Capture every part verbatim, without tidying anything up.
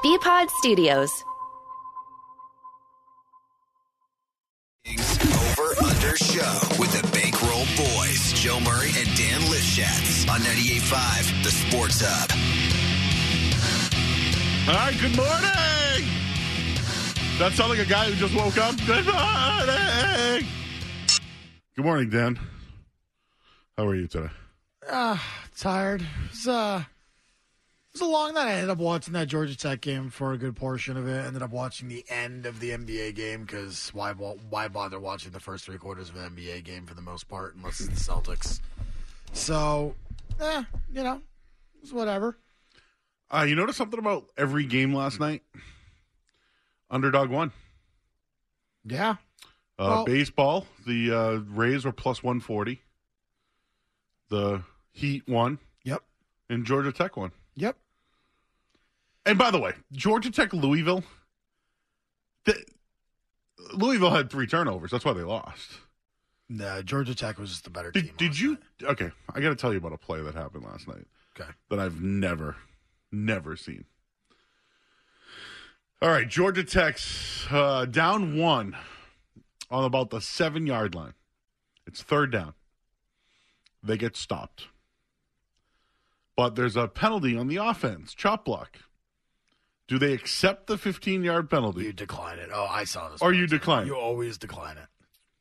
B-Pod Studios. Over Under Show with the Bankroll Boys, Joe Murray and Dan Lifshatz on ninety-eight point five, the Sports Hub. All right, good morning. That sound like a guy who just woke up? Good morning. Good morning, Dan. How are you today? Uh, tired. It was, uh, it was a long night. I ended up watching that Georgia Tech game for a good portion of it. Ended up watching the end of the N B A game because why, why bother watching the first three quarters of an N B A game for the most part unless it's the Celtics. So, eh, you know, it's whatever. Uh, you notice something about every game last night? Underdog won. Yeah. Uh, well, baseball, the uh, Rays were plus one forty. The Heat won. Yep. And Georgia Tech won. Yep. And by the way, Georgia Tech, Louisville, the, Louisville had three turnovers. That's why they lost. No, Georgia Tech was just the better Did, team. did you? Night. Okay, I got to tell you about a play that happened last night. Okay. That I've never, never seen. All right, Georgia Tech's uh, down one on about the seven-yard line. It's third down. They get stopped. But there's a penalty on the offense, chop block. Do they accept the fifteen-yard penalty? You decline it. Oh, I saw this. Or you decline it? You always decline it.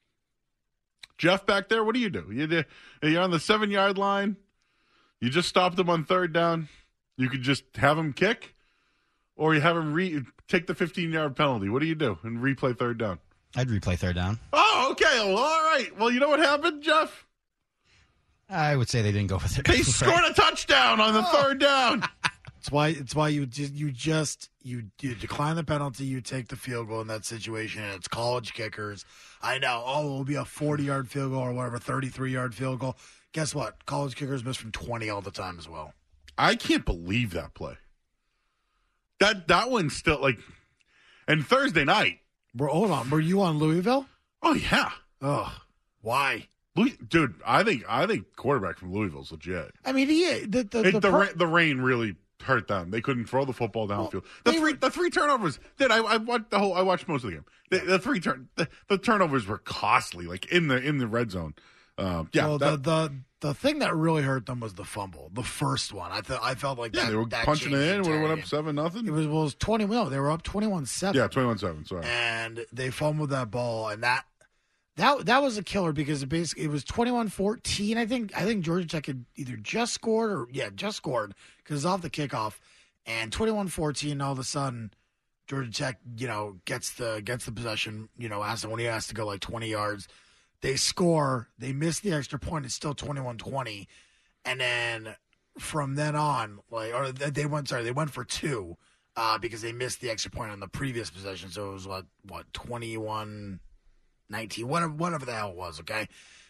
Jeff back there, what do you do? You do you're on the seven-yard line. You just stopped him on third down. You could just have him kick, or you have him re- take the fifteen-yard penalty. What do you do and replay third down? I'd replay third down. Oh, okay. Well, all right. Well, you know what happened, Jeff? I would say they didn't go with it. They scored a touchdown on the oh. third down. It's why it's why you just you just you, you decline the penalty, you take the field goal in that situation, and it's college kickers. I know, oh, it'll be a forty-yard field goal or whatever, thirty-three-yard field goal. Guess what? College kickers miss from twenty all the time as well. I can't believe that play. That that one's still like, and Thursday night. Bro, hold on, were you on Louisville? Oh yeah. Oh, why? Louis, dude, I think I think quarterback from Louisville's legit. I mean, he the the it, the, the, per- ra- the rain really hurt them. They couldn't throw the football downfield. Well, the three were, the three turnovers. Did I, I watched the whole? I watched most of the game. The, the three turn the, the turnovers were costly, like in the in the red zone. Um, yeah, well, that, the the the thing that really hurt them was the fumble, the first one. I thought I felt like yeah, that, they were that punching it in. We went up game. seven nothing. It was well, it was twenty. No, they were up twenty-one seven. Yeah, twenty-one seven. Sorry, and they fumbled that ball, and that. That that was a killer because it basically it was twenty-one fourteen. I think I think Georgia Tech had either just scored or yeah just scored because it's off the kickoff, and twenty-one fourteen. All of a sudden, Georgia Tech you know gets the gets the possession. You know, has to, when he has to go like twenty yards, they score. They miss the extra point. It's still twenty-one twenty, and then from then on, like or they went sorry they went for two uh, because they missed the extra point on the previous possession. So it was what what twenty-one. nineteen, whatever, whatever the hell it was, okay?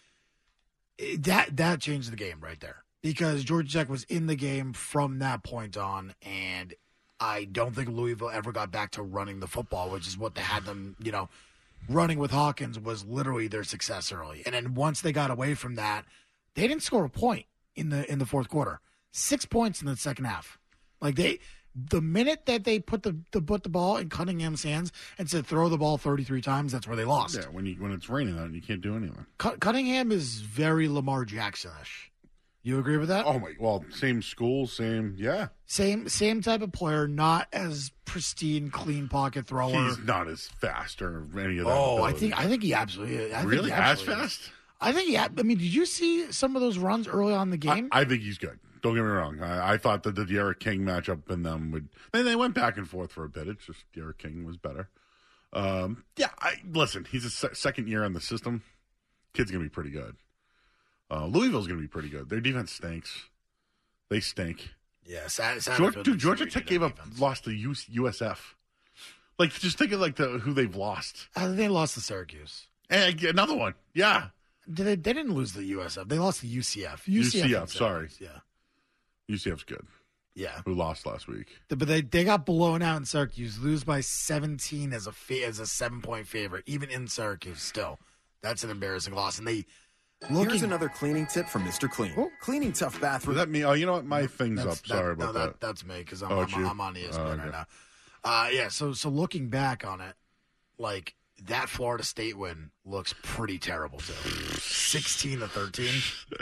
That that changed the game right there because Georgia Tech was in the game from that point on, and I don't think Louisville ever got back to running the football, which is what they had them, you know, running with Hawkins was literally their success early. And then once they got away from that, they didn't score a point in the in the fourth quarter. Six points in the second half. Like they The minute that they put the, the put the ball in Cunningham's hands and said throw the ball thirty-three times, that's where they lost. Yeah, when you when it's raining out and you can't do anything. C- Cunningham is very Lamar Jackson-ish. You agree with that? Oh my! Well, same school, same yeah. Same same type of player, not as pristine, clean pocket thrower. He's not as fast or any of that. Oh, ability. I think I think he absolutely. I really think he as absolutely fast? Is. I think yeah. I mean, did you see some of those runs early on in the game? I, I think he's good. Don't get me wrong. I, I thought that the De'Ara King matchup in them would. Then they went back and forth for a bit. It's just De'Ara King was better. Um, yeah, I, listen, he's a se- second year on the system. Kid's gonna be pretty good. Uh, Louisville's gonna be pretty good. Their defense stinks. They stink. Yeah, sad, sad Georgia, dude, Georgia Tech gave up, defense. lost to U- USF. Like, just think of like the who they've lost. Uh, they lost to Syracuse. And another one. Yeah. Did they, they didn't lose to U S F. They lost to U C F. U C F, U C F sorry. Yeah. U C F's good. Yeah. Who lost last week. But they, they got blown out in Syracuse. Lose by seventeen as a fa- as a seven-point favorite, even in Syracuse still. That's an embarrassing loss. And they looking... Here's another cleaning tip from Mister Clean. Oh. Cleaning tough bathroom. Is that me? Oh, you know what? My thing's that's, up. Sorry that, about no, that. That's me because I'm, oh, I'm, I'm on E S P N oh, okay. right now. Uh, yeah, so so looking back on it, like that Florida State win looks pretty terrible too. sixteen to thirteen.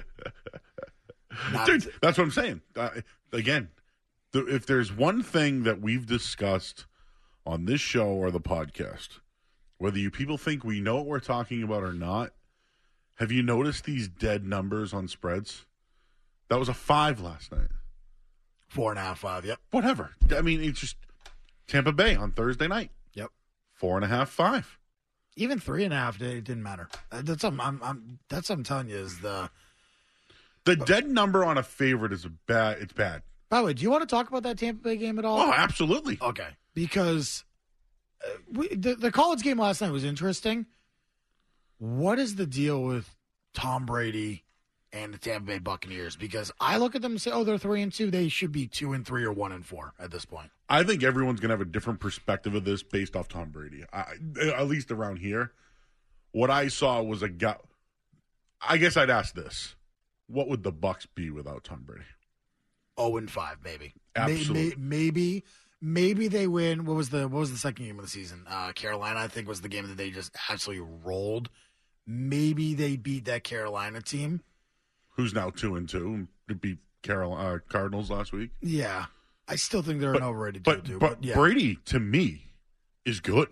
Not Dude, that's what I'm saying. Uh, again, the, if there's one thing that we've discussed on this show or the podcast, whether you people think we know what we're talking about or not, have you noticed these dead numbers on spreads? That was a five last night. Four and a half, five. Yep. Whatever. I mean, it's just Tampa Bay on Thursday night. Yep. Four and a half, five. Even three and a half, it didn't matter. That's something I'm, I'm. That's what I'm telling you is the. The dead number on a favorite is a bad. It's bad. By the way, do you want to talk about that Tampa Bay game at all? Oh, absolutely. Okay, because uh, we, the the college game last night was interesting. What is the deal with Tom Brady and the Tampa Bay Buccaneers? Because I look at them and say, "Oh, they're three and two. They should be two and three or one and four at this point." I think everyone's going to have a different perspective of this based off Tom Brady. I, at least around here, what I saw was a guy. I guess I'd ask this: what would the Bucs be without Tom Brady? Oh and five, maybe. Absolutely. May, may, maybe, maybe they win. What was the what was the second game of the season? Uh, Carolina, I think, was the game that they just absolutely rolled. Maybe they beat that Carolina team. Who's now two and two? Beat Carolina uh, Cardinals last week. Yeah, I still think they're But, an overrated but, team, too. but But yeah, Brady, to me, is good.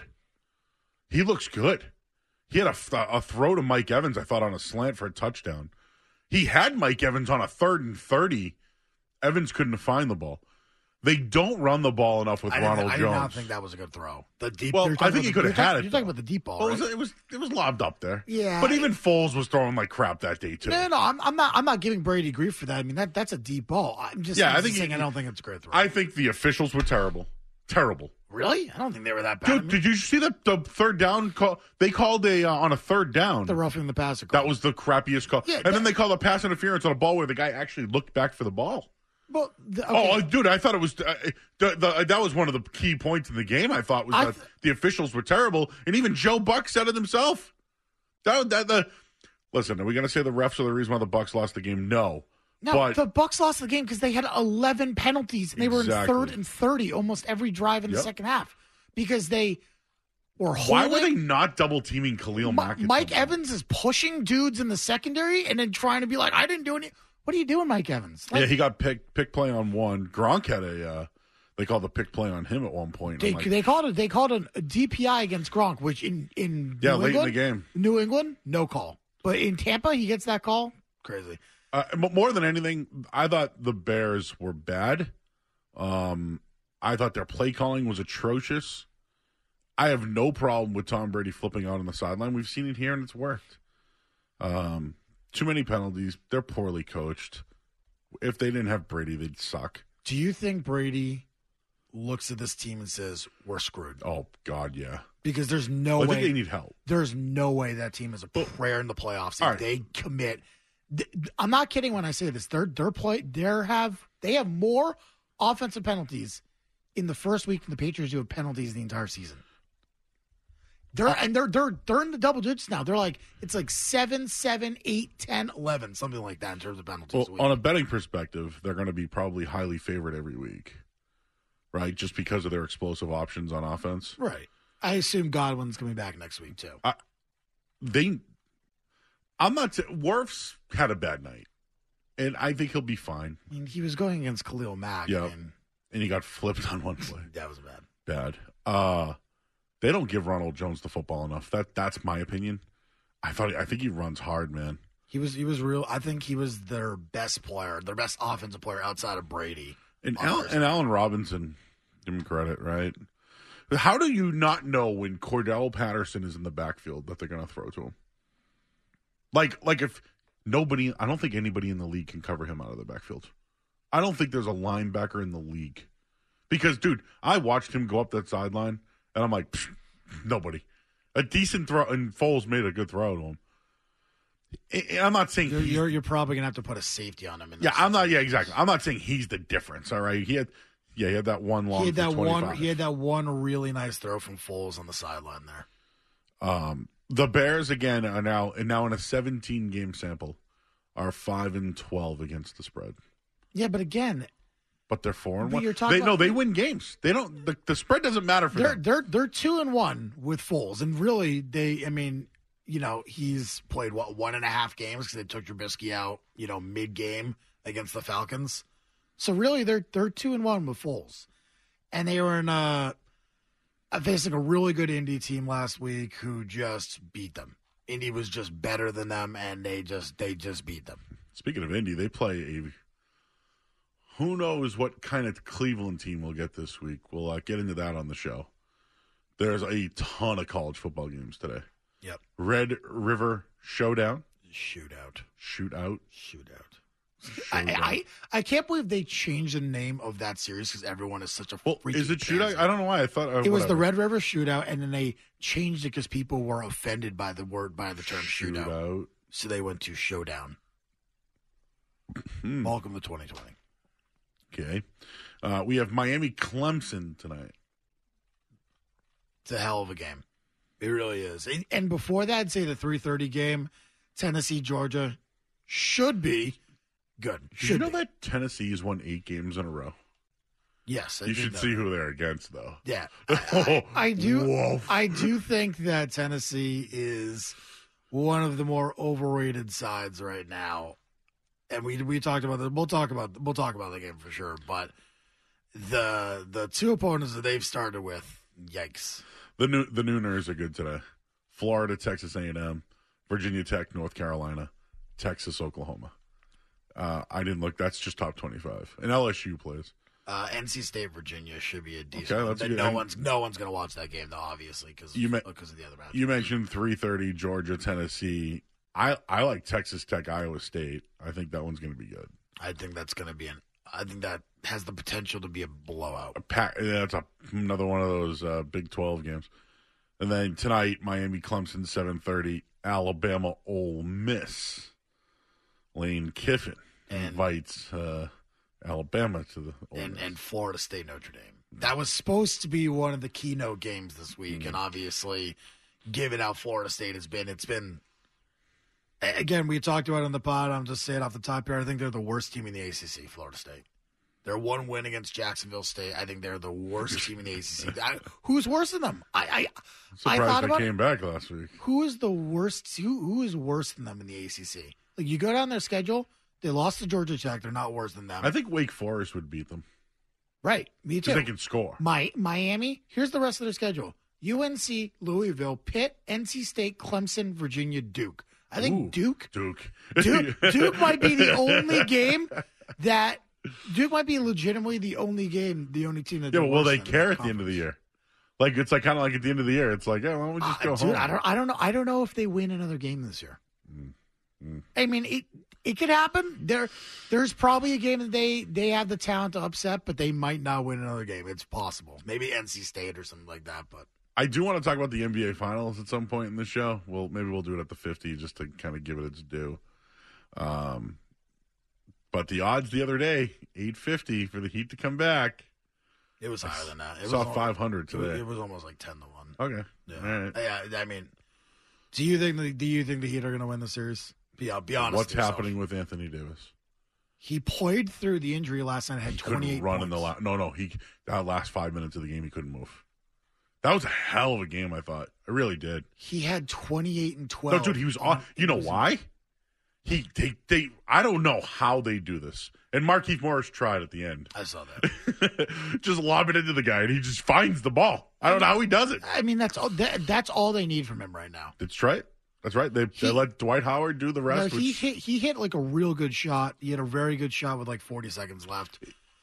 He looks good. He had a, a throw to Mike Evans, I thought, on a slant for a touchdown. He had Mike Evans on a third and thirty. Evans couldn't find the ball. They don't run the ball enough with I Ronald didn't, I Jones. did not think that was a good throw. The deep. Well, you're I talking think he about could the- have you're had talking- it, You're talking though. about the deep ball, Well, right? it was, it was it was lobbed up there. Yeah. But even Foles was throwing like crap that day too. No, no, I'm, I'm not. I'm not giving Brady grief for that. I mean, that that's a deep ball. I'm just. Yeah, I'm I think just saying he- I don't think it's a great throw. I think the officials were terrible. Terrible. really? I don't think they were that bad. I Dude, mean, did you see the, the third down call? They called a uh, on a third down. the roughing the passer call. That was the crappiest call. Yeah, and that- then they called a pass interference on a ball where the guy actually looked back for the ball. Well, the, Oh, okay. dude, I thought it was uh, the, the, that was one of the key points in the game. I thought was I that th- the officials were terrible, and even Joe Buck said it himself. That, that the listen, are we going to say the refs are the reason why the Bucks lost the game? No, No, but the Bucks lost the game because they had eleven penalties and they were in Exactly. third and thirty almost every drive in the Yep. second half because they were holding. why were they not double teaming Khalil Mi- Mack? at Mike some point? Evans is pushing dudes in the secondary and then trying to be like, I didn't do any. What are you doing, Mike Evans? Like, Yeah, he got pick pick play on one. Gronk had a uh, they called the pick play on him at one point. they, I'm like, they called it. They called it a D P I against Gronk, which in in Yeah, New late in England, the game. New England, no call. But in Tampa, he gets that call. Crazy. Uh, but more than anything, I thought the Bears were bad. Um, I thought their play calling was atrocious. I have no problem with Tom Brady flipping out on the sideline. We've seen it here, and it's worked. Um, too many penalties. They're poorly coached. If they didn't have Brady, they'd suck. Do you think Brady looks at this team and says, "We're screwed"? Oh, God, yeah. Because there's no I way think they need help. there's no way that team is a prayer in the playoffs All if right. they commit. th- I'm not kidding when I say this. They're they're play they have they have more offensive penalties in the first week than the Patriots do of penalties the entire season. They're and they're they're they're in the double digits now. They're like it's like seven, seven, eight, ten, eleven, something like that in terms of penalties. Well, a week. on a betting perspective, they're going to be probably highly favored every week, right? Just because of their explosive options on offense. right. I assume Godwin's coming back next week too. They, I'm not. T- Wirfs had a bad night, and I think he'll be fine. I mean, he was going against Khalil Mack, Yeah. and And he got flipped on one play. that was bad. Bad. Uh, they don't give Ronald Jones the football enough. That that's my opinion. I thought. I think he runs hard, man. He was he was real. I think he was their best player, their best offensive player outside of Brady. And on Al, Thursday. and Allen Robinson, give him credit, right? How do you not know when Cordell Patterson is in the backfield that they're going to throw to him? Like, like if nobody, I don't think anybody in the league can cover him out of the backfield. I don't think there's a linebacker in the league. Because, dude, I watched him go up that sideline, and I'm like, psh, nobody. A decent throw, and Foles made a good throw to him. And I'm not saying You're, he's- you're you're probably gonna have to put a safety on him. In yeah, this I'm not. situation. Yeah, exactly. I'm not saying he's the difference. All right, he had, yeah, he had that one long. He had for that twenty-five. one. He had that one really nice throw from Foles on the sideline there. Um, the Bears again are now and now in a seventeen game sample are five and twelve against the spread. Yeah, but again, But they're four and But one. you're talking They, no, about- they win games. They don't. The, the spread doesn't matter for They're them. they're they're two and one with Foles, and really they. I mean, you know, he's played what one and a half games because they took Trubisky out, you know, mid game against the Falcons. So really, they're they're two and one with Foles, and they were in uh facing a really good Indy team last week who just beat them. Indy was just better than them, and they just they just beat them. Speaking of Indy, they play a. Who knows what kind of Cleveland team we'll get this week? We'll uh, get into that on the show. There's a ton of college football games today. Yep. Red River Showdown. Shootout. Shootout. Shootout. I, I I can't believe they changed the name of that series because everyone is such a Well, freaking is it pansy. Shootout? I don't know why. I thought uh, It was the whatever. Red River Shootout, and then they changed it because people were offended by the word by the term shootout. Shootout. So they went to Showdown. Hmm. Welcome to twenty twenty. Okay. Uh, we have Miami Clemson tonight. It's a hell of a game. It really is. And, and before that, I'd say the three thirty game, Tennessee Georgia, should be good. Did Should you know be. that Tennessee has won eight games in a row? Yes, I You did should know see that. who they're against, though. Yeah, I, I, I do. Whoa. I do think that Tennessee is one of the more overrated sides right now, and we we talked about that. We'll talk about we'll talk about the game for sure. But the the two opponents that they've started with, yikes! The new the Nooners are good today. Florida, Texas A and M, Virginia Tech, North Carolina, Texas, Oklahoma. Uh, I didn't look. That's just top twenty-five. And L S U plays. Uh, N C State, Virginia should be a decent. Okay, one. that's Then good. No And- one's no one's going to watch that game though, obviously, because You ma- because of the other match. You mentioned three thirty, Georgia, Tennessee. I, I like Texas Tech, Iowa State. I think that one's going to be good. I think that's going to be an. I think that has the potential to be a blowout. A pack, yeah, that's a, another one of those uh, Big twelve games. And then tonight, Miami, Clemson, seven thirty, Alabama, Ole Miss. Lane Kiffin And- invites uh, Alabama to the Ole and Miss. and Florida State Notre Dame. That was supposed to be one of the keynote games this week, Mm-hmm. and obviously, given how Florida State has been, it's been. a- Again, we talked about it on the pod. I'm just saying off the top here. I think they're the worst team in the A C C. Florida State. Their one win against Jacksonville State. I think they're the worst team in the A C C. I, who's worse than them? I I, I Surprised thought they about came back last week. who is the worst. Who who is worse than them in the A C C? Like you go down their schedule. They lost to Georgia Tech. They're not worse than them. I think Wake Forest would beat them right. Me too. because they can score. My, Miami, here's the rest of their schedule. U N C, Louisville, Pitt, N C State, Clemson, Virginia, Duke. I think Ooh, Duke, Duke. Duke, Duke might be the only game that Duke might be legitimately the only game, the only team that. Yeah, they're but will worse they than in care the at the end of the conference. year? Like it's like kind of like at the end of the year, it's like, yeah, why don't we just Uh, go dude, home? I don't, I don't know. I don't know if they win another game this year. Mm. I mean, it it could happen. There, there's probably a game that they they have the talent to upset, but they might not win another game. It's possible. Maybe N C State or something like that. But I do want to talk about the N B A Finals at some point in the show. Well, maybe we'll do it at the fifty just to kind of give it its due. Um, but the odds the other day, eight fifty for the Heat to come back. it was higher than that. It Saw was five hundred It was, today. it was almost like ten to one. Okay. Yeah. All right. Yeah. I mean, do you think the, do you think the Heat are going to win the series? Be, uh, be honest. What's with yourself. happening with Anthony Davis? He played through the injury last night. Had He twenty couldn't eight run in the points. last. No, no. He that last five minutes of the game, he couldn't move. That was a hell of a game. I thought. I really did. He had twenty eight and twelve. No, dude, he was on- on. You know was- why? He they they. I don't know how they do this. And Markieff Morris tried at the end. I saw that. Just lob it into the guy, and he just finds the ball. I don't know how he does it. I mean, that's all. That, that's all they need from him right now. That's right. That's right. They, He- they let Dwight Howard do the No, rest. he which, hit. He hit like a real good shot. He had a very good shot with like forty seconds left.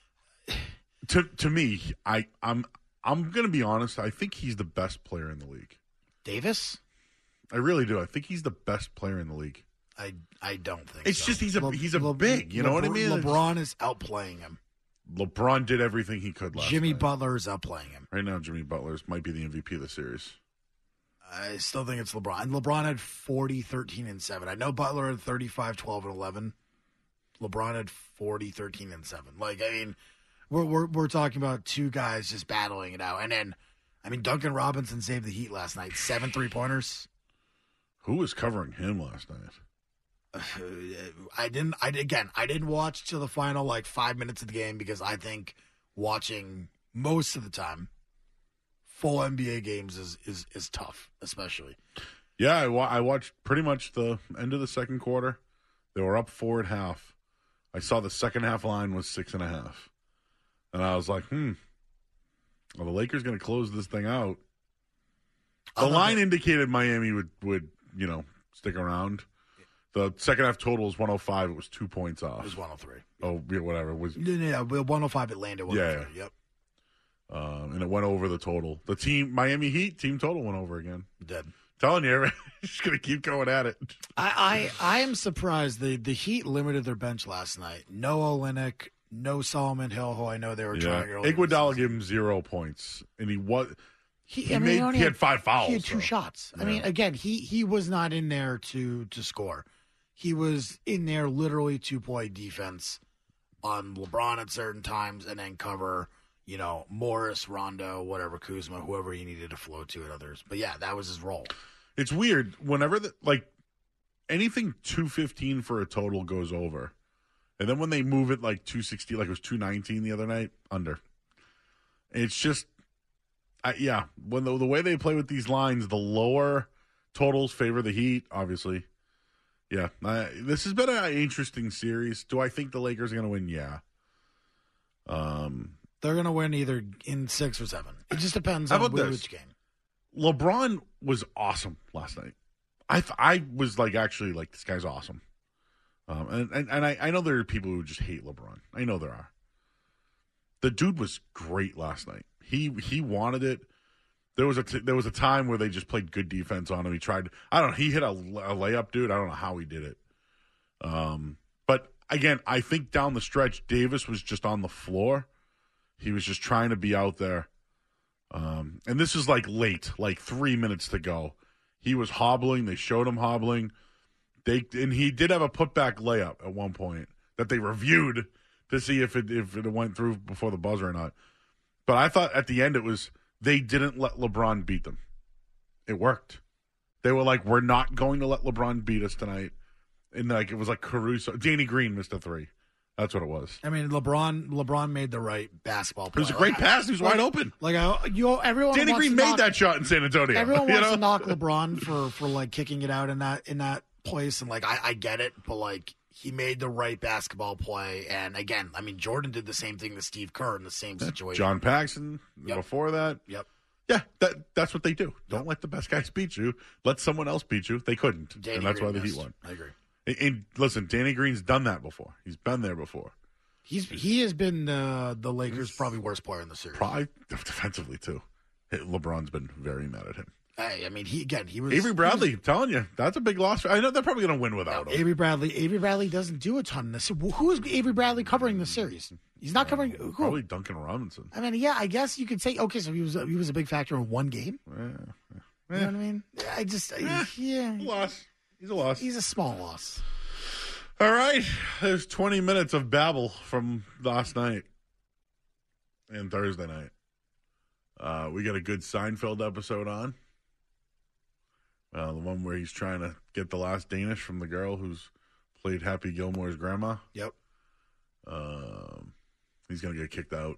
to to me, I I'm I'm gonna be honest. I think he's the best player in the league. Davis, I really do. I think he's the best player in the league. I I don't think It's so. just he's a- he's a big, you know what I mean? LeBron is outplaying him. LeBron did everything he could last Jimmy night. Butler is outplaying him. Right now, Jimmy Butler might be the M V P of the series. I still think it's LeBron. And LeBron had forty, thirteen, and seven. I know Butler had thirty-five, twelve, and eleven. LeBron had forty, thirteen, and seven. Like, I mean, we're, we're, we're talking about two guys just battling it out. And then, I mean, Duncan Robinson saved the Heat last night. Seven three-pointers. Who was covering him last night? I didn't. I again. I didn't watch till the final like five minutes of the game because I think watching most of the time full N B A games is is, is tough, especially. Yeah, I, wa- I watched pretty much the end of the second quarter. They were up four at half. I saw the second half line was six and a half, and I was like, "Hmm, well, the Lakers going to close this thing out." The line it. indicated Miami would would you know stick around. The second half total was one oh five. It was two points off. It was one oh three. Oh, yeah, whatever. It was yeah, yeah, one oh five Atlanta. one oh three. Yeah. Yep. Um, and it went over the total. The team, Miami Heat, team total went over again. Dead. Telling you, just going to keep going at it. I, I I am surprised the, the Heat limited their bench last night. No Olynyk, no Solomon Hill, who I know they were Yeah. trying earlier. Iguodala gave him zero points, and he was he, he I mean, made he, only he had five fouls. He had two so. shots. I Yeah. mean, again, he he was not in there to to score. He was in there literally to play defense on LeBron at certain times, and then cover. You know, Morris, Rondo, whatever, Kuzma, whoever he needed to flow to, and others. But yeah, that was his role. It's weird. Whenever, the, like, anything two fifteen for a total goes over. And then when they move it, like, two sixty, like it was two nineteen the other night, under. It's just, I, yeah, when the, the way they play with these lines, the lower totals favor the Heat, obviously. Yeah, I, this has been an interesting series. Do I think the Lakers are going to win? Yeah. Um... They're going to win either in six or seven. It just depends How on about which this? game. LeBron was awesome last night. I th- I was like, actually, like, this guy's awesome. Um, and and, and I, I know there are people who just hate LeBron. I know there are. The dude was great last night. He he wanted it. There was a t- there was a time where they just played good defense on him. He tried. I don't know. He hit a, a layup, dude. I don't know how he did it. Um, but again, I think down the stretch, Davis was just on the floor. He was just trying to be out there. Um, and this is like late, like three minutes to go. He was hobbling. They showed him hobbling. They and he did have a putback layup at one point that they reviewed to see if it if it went through before the buzzer or not. But I thought at the end it was they didn't let LeBron beat them. It worked. They were like, we're not going to let LeBron beat us tonight. And like it was like Caruso, Danny Green missed a three. That's what it was. I mean, LeBron LeBron made the right basketball play. It was a great like, pass. He was like, wide open. Like I, you, everyone. Danny wants Green to made knock, that shot in San Antonio. Everyone you wants know? to knock LeBron for, for like kicking it out in that in that place, and like I, I get it, but like he made the right basketball play. And again, I mean, Jordan did the same thing to Steve Kerr in the same situation. John Paxson Yep. before that. Yep. Yeah, that that's what they do. Don't let the best guys beat you. Let someone else beat you. They couldn't, Danny and that's Green why the missed. Heat won. I agree. And, and listen, Danny Green's done that before. He's been there before. He's he has been uh, the Lakers' probably worst player in the series. Probably defensively too. LeBron's been very mad at him. Hey, I mean, he again he was Avery Bradley, he was, telling you, that's a big loss. I know they're probably going to win without him. Avery Bradley. Avery Bradley doesn't do a ton in this. Who is Avery Bradley covering the series? He's not covering. Who? Probably Duncan Robinson. I mean, yeah, I guess you could say okay. So he was he was a big factor in one game. Yeah. You know what I mean? I just Eh, yeah, A loss. He's a loss. he's a small loss. All right. There's twenty minutes of babble from last night and Thursday night. Uh, we got a good Seinfeld episode on. Uh, the one where he's trying to get the last Danish from the girl who's played Happy Gilmore's grandma. Yep. Um, he's going to get kicked out.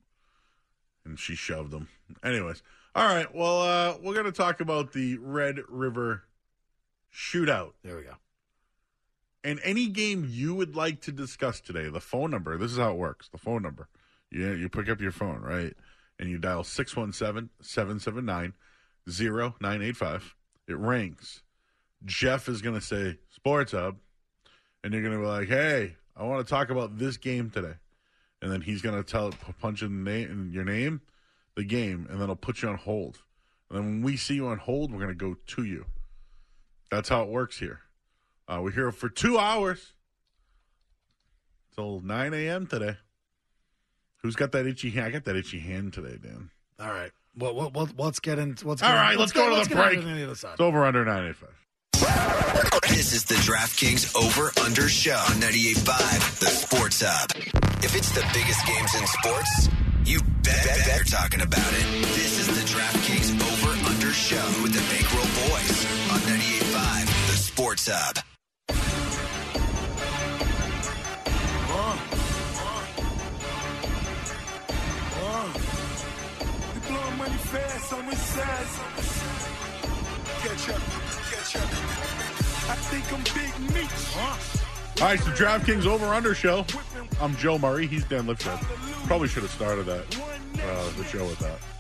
And she shoved him. Anyways. All right. Well, uh, we're going to talk about the Red River Shootout. There we go. And any game you would like to discuss today, the phone number, this is how it works. The phone number. You, you pick up your phone, right? And you dial six one seven, seven seven nine, zero nine eight five. It rings. Jeff is going to say, Sports Hub. And you're going to be like, hey, I want to talk about this game today. And then he's going to tell, punch in, the name, in your name, the game, and then he'll put you on hold. And then when we see you on hold, we're going to go to you. That's how it works here. Uh, we're here for two hours till nine a.m. today. Who's got that itchy hand? I got that itchy hand today, Dan. All right. Well, well, well let's get into what's. All right, let's go to let's the get break. into the other side. It's over under nine eighty-five. This is the DraftKings Over Under Show on ninety-eight point five, the Sports Hub. If it's the biggest games in sports, you bet, bet, bet you're talking about it. This is the DraftKings Over Under Show with the Bankroll Boys on ninety-eight point five, the Sports Hub. You blowing money fast on this side. Catch up, catch up. I think I'm Big Meech. Huh? All right, so DraftKings over-under show. I'm Joe Murray. He's Dan Lipsett. Probably should have started that uh, the show with that.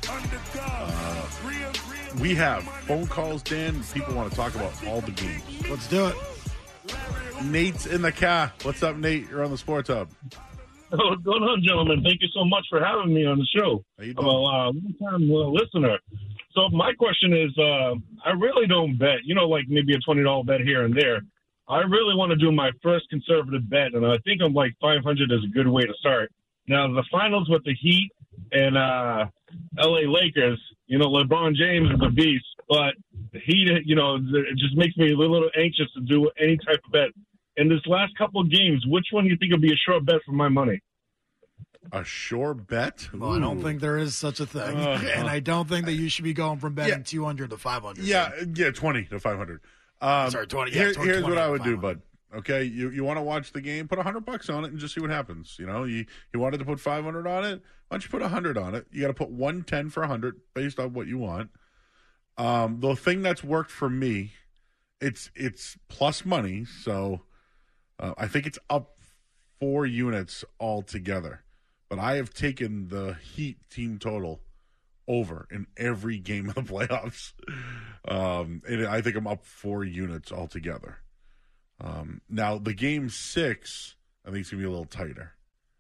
Uh, we have phone calls, Dan. People want to talk about all the games. Let's do it. Nate's in the car. What's up, Nate? You're on the Sports Hub. Oh, what's going on, gentlemen? Thank you so much for having me on the show. How you I'm doing? a uh, long-time uh, listener. So my question is, uh, I really don't bet, you know, like maybe a twenty dollars bet here and there. I really want to do my first conservative bet, and I think I'm like five hundred is a good way to start. Now, the finals with the Heat and uh, L A Lakers, you know, LeBron James is a beast, but he, you know, it just makes me a little anxious to do any type of bet. In this last couple of games, which one do you think would be a sure bet for my money? A sure bet? Well, I don't Ooh. think there is such a thing, Uh, and I don't think that you should be going from betting Yeah. two hundred to five hundred. Yeah, yeah, twenty to five hundred. Um, Sorry, twenty, yeah, here- twenty, here's what twenty I to would do, five bud. hundred. Okay, you you want to watch the game? Put one hundred bucks on it and just see what happens. You know, you, you wanted to put five hundred on it. Why don't you put one hundred on it? You got to put one ten for one hundred based on what you want. Um, the thing that's worked for me, it's it's plus money, so uh, I think it's up four units altogether. But I have taken the Heat team total over in every game of the playoffs. Um, and I think I'm up four units altogether. Um, now, the game six, I think it's going to be a little tighter.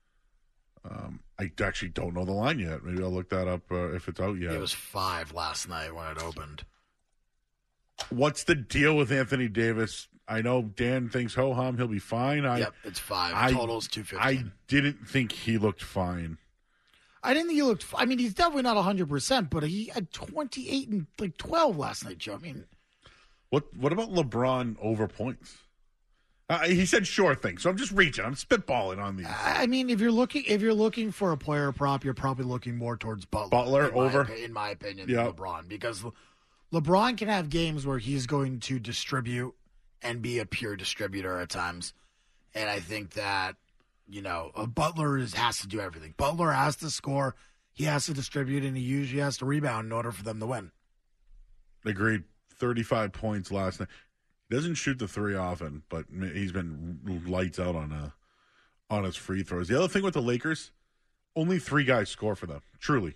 Um, I actually don't know the line yet. Maybe I'll look that up uh, if it's out yet. It was five last night when it opened. What's the deal with Anthony Davis? I know Dan thinks ho-hum, he'll be fine. I, Yep, it's five. I- Total's two fifty. I didn't think he looked fine. I didn't think he looked. I mean, he's definitely not one hundred percent, but he had twenty-eight and like twelve last night, Joe. I mean, What What about LeBron over points? Uh, he said sure thing, so I'm just reaching. I'm spitballing on these. I mean, if you're looking if you're looking for a player prop, you're probably looking more towards Butler. Butler in my over? opi- in my opinion, Yeah. than LeBron, because Le- LeBron can have games where he's going to distribute and be a pure distributor at times, and I think that you know a Butler is has to do everything. Butler has to score, he has to distribute, and he usually has to rebound in order for them to win. Agreed. thirty-five points last night. He doesn't shoot the three often, but he's been lights out on uh, on his free throws. The other thing with the Lakers, only three guys score for them. Truly,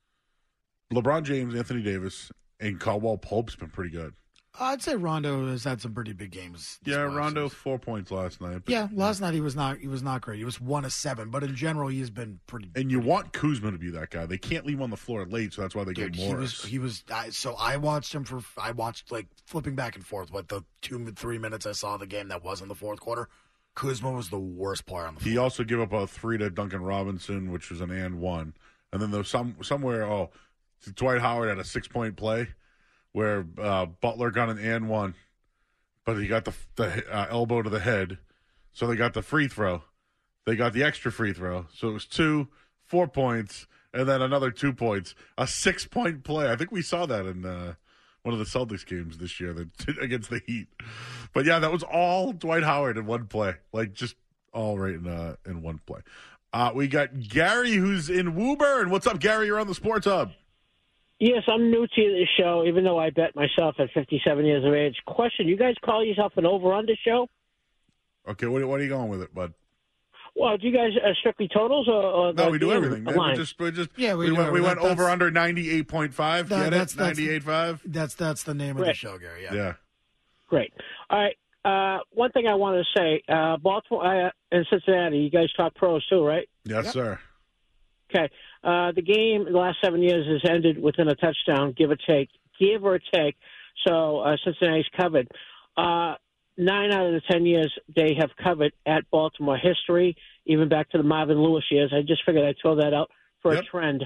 LeBron James, Anthony Davis, and Caldwell Pope's been pretty good. I'd say Rondo has had some pretty big games. this Yeah, playoff Rondo season. four points last night. but- Yeah, last night he was not he was not great. He was one of seven, but in general he's been pretty. And you want Kuzma to be that guy. They can't leave him on the floor late, so that's why they Dude, get he Morris. was he was. I, so I watched him for. I watched like flipping back and forth. What the two three minutes I saw of the game that was in the fourth quarter. Kuzma was the worst player on the floor. He also gave up a three to Duncan Robinson, which was an and one. And then there was some somewhere, oh, Dwight Howard had a six point play where uh, Butler got an and one, but he got the the uh, elbow to the head, so they got the free throw. They got the extra free throw, so it was two, four points, and then another two points, a six point play. I think we saw that in uh, one of the Celtics games this year that, against the Heat. But yeah, that was all Dwight Howard in one play, like just all right in uh, in one play. Uh, we got Gary who's in Woburn. What's up, Gary? You're on the Sports Hub. Yes, I'm new to the show, even though I bet myself at fifty-seven years of age. Question, you guys call yourself an over-under show? Okay, what, what are you going with it, bud? Well, do you guys uh, strictly totals or, or No, the we do game everything. Man. We line? just, we just, Yeah, we we, do went, we everything. went That- over that's- under ninety-eight point five. That- Get that's- it? that's- ninety-eight point five? That's that's the name of the Right. show, Gary. Yeah. Yeah. Great. All right. Uh, one thing I want to say, uh, Baltimore uh, and Cincinnati, you guys talk pros too, right? Yes, Yep. sir. Okay. Uh, the game in the last seven years has ended within a touchdown, give or take. Give or take. So uh, Cincinnati's covered. Uh, nine out of the ten years they have covered at Baltimore history, even back to the Marvin Lewis years. I just figured I'd throw that out for Yep. a trend.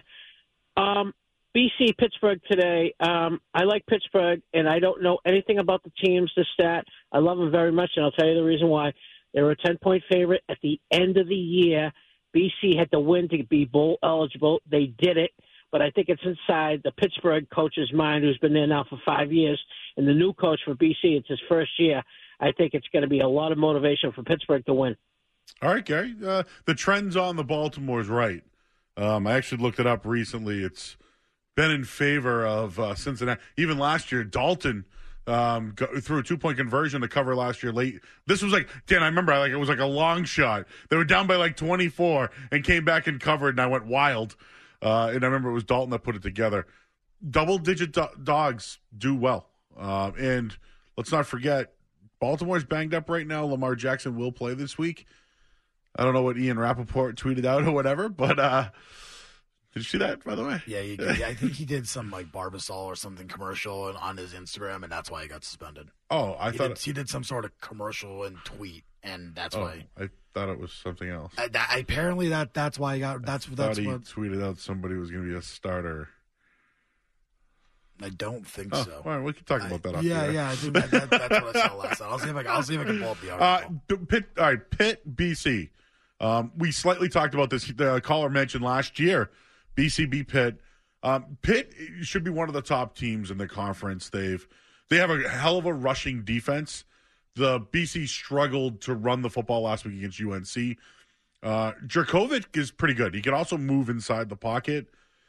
Um, B C, Pittsburgh today. Um, I like Pittsburgh, and I don't know anything about the teams, the stat. I love them very much, and I'll tell you the reason why. They were a ten-point favorite at the end of the year. B C had to win to be bowl eligible. They did it, but I think it's inside the Pittsburgh coach's mind, who's been there now for five years, and the new coach for B C, it's his first year. I think it's going to be a lot of motivation for Pittsburgh to win. All right, Gary. Uh, the trend's on the Baltimore's right. Um, I actually looked it up recently. It's been in favor of uh, Cincinnati. Even last year, Dalton um, go, threw a two-point conversion to cover last year late. This was like, Dan, I remember like it was like a long shot. They were down by like twenty-four and came back and covered, and I went wild. Uh, and I remember it was Dalton that put it together. Double-digit do- dogs do well. Uh, and let's not forget, Baltimore's banged up right now. Lamar Jackson will play this week. I don't know what Ian Rappaport tweeted out or whatever, but uh, did you see that, by the way? Yeah, you, yeah, I think he did some like Barbasol or something commercial on his Instagram, and that's why he got suspended. Oh, I he thought did, he did some sort of commercial and tweet, and that's oh, why. I thought it was something else. I, that, apparently, that that's why he got. That's I that's thought he what. tweeted out somebody was going to be a starter. I don't think Oh, so. all right, we can talk about that. I, Off yeah, the air. yeah, I think that, that, that's what I saw last night. I'll see if I can. I'll see if I can pull up the Uh, article. B- Pitt, all right, Pitt, B C. Um, we slightly talked about this. The caller mentioned last year, B C beat Pitt. Um, Pitt should be one of the top teams in the conference. They've they have a hell of a rushing defense. The B C struggled to run the football last week against U N C. Uh, Jerkovic is pretty good. He can also move inside the pocket.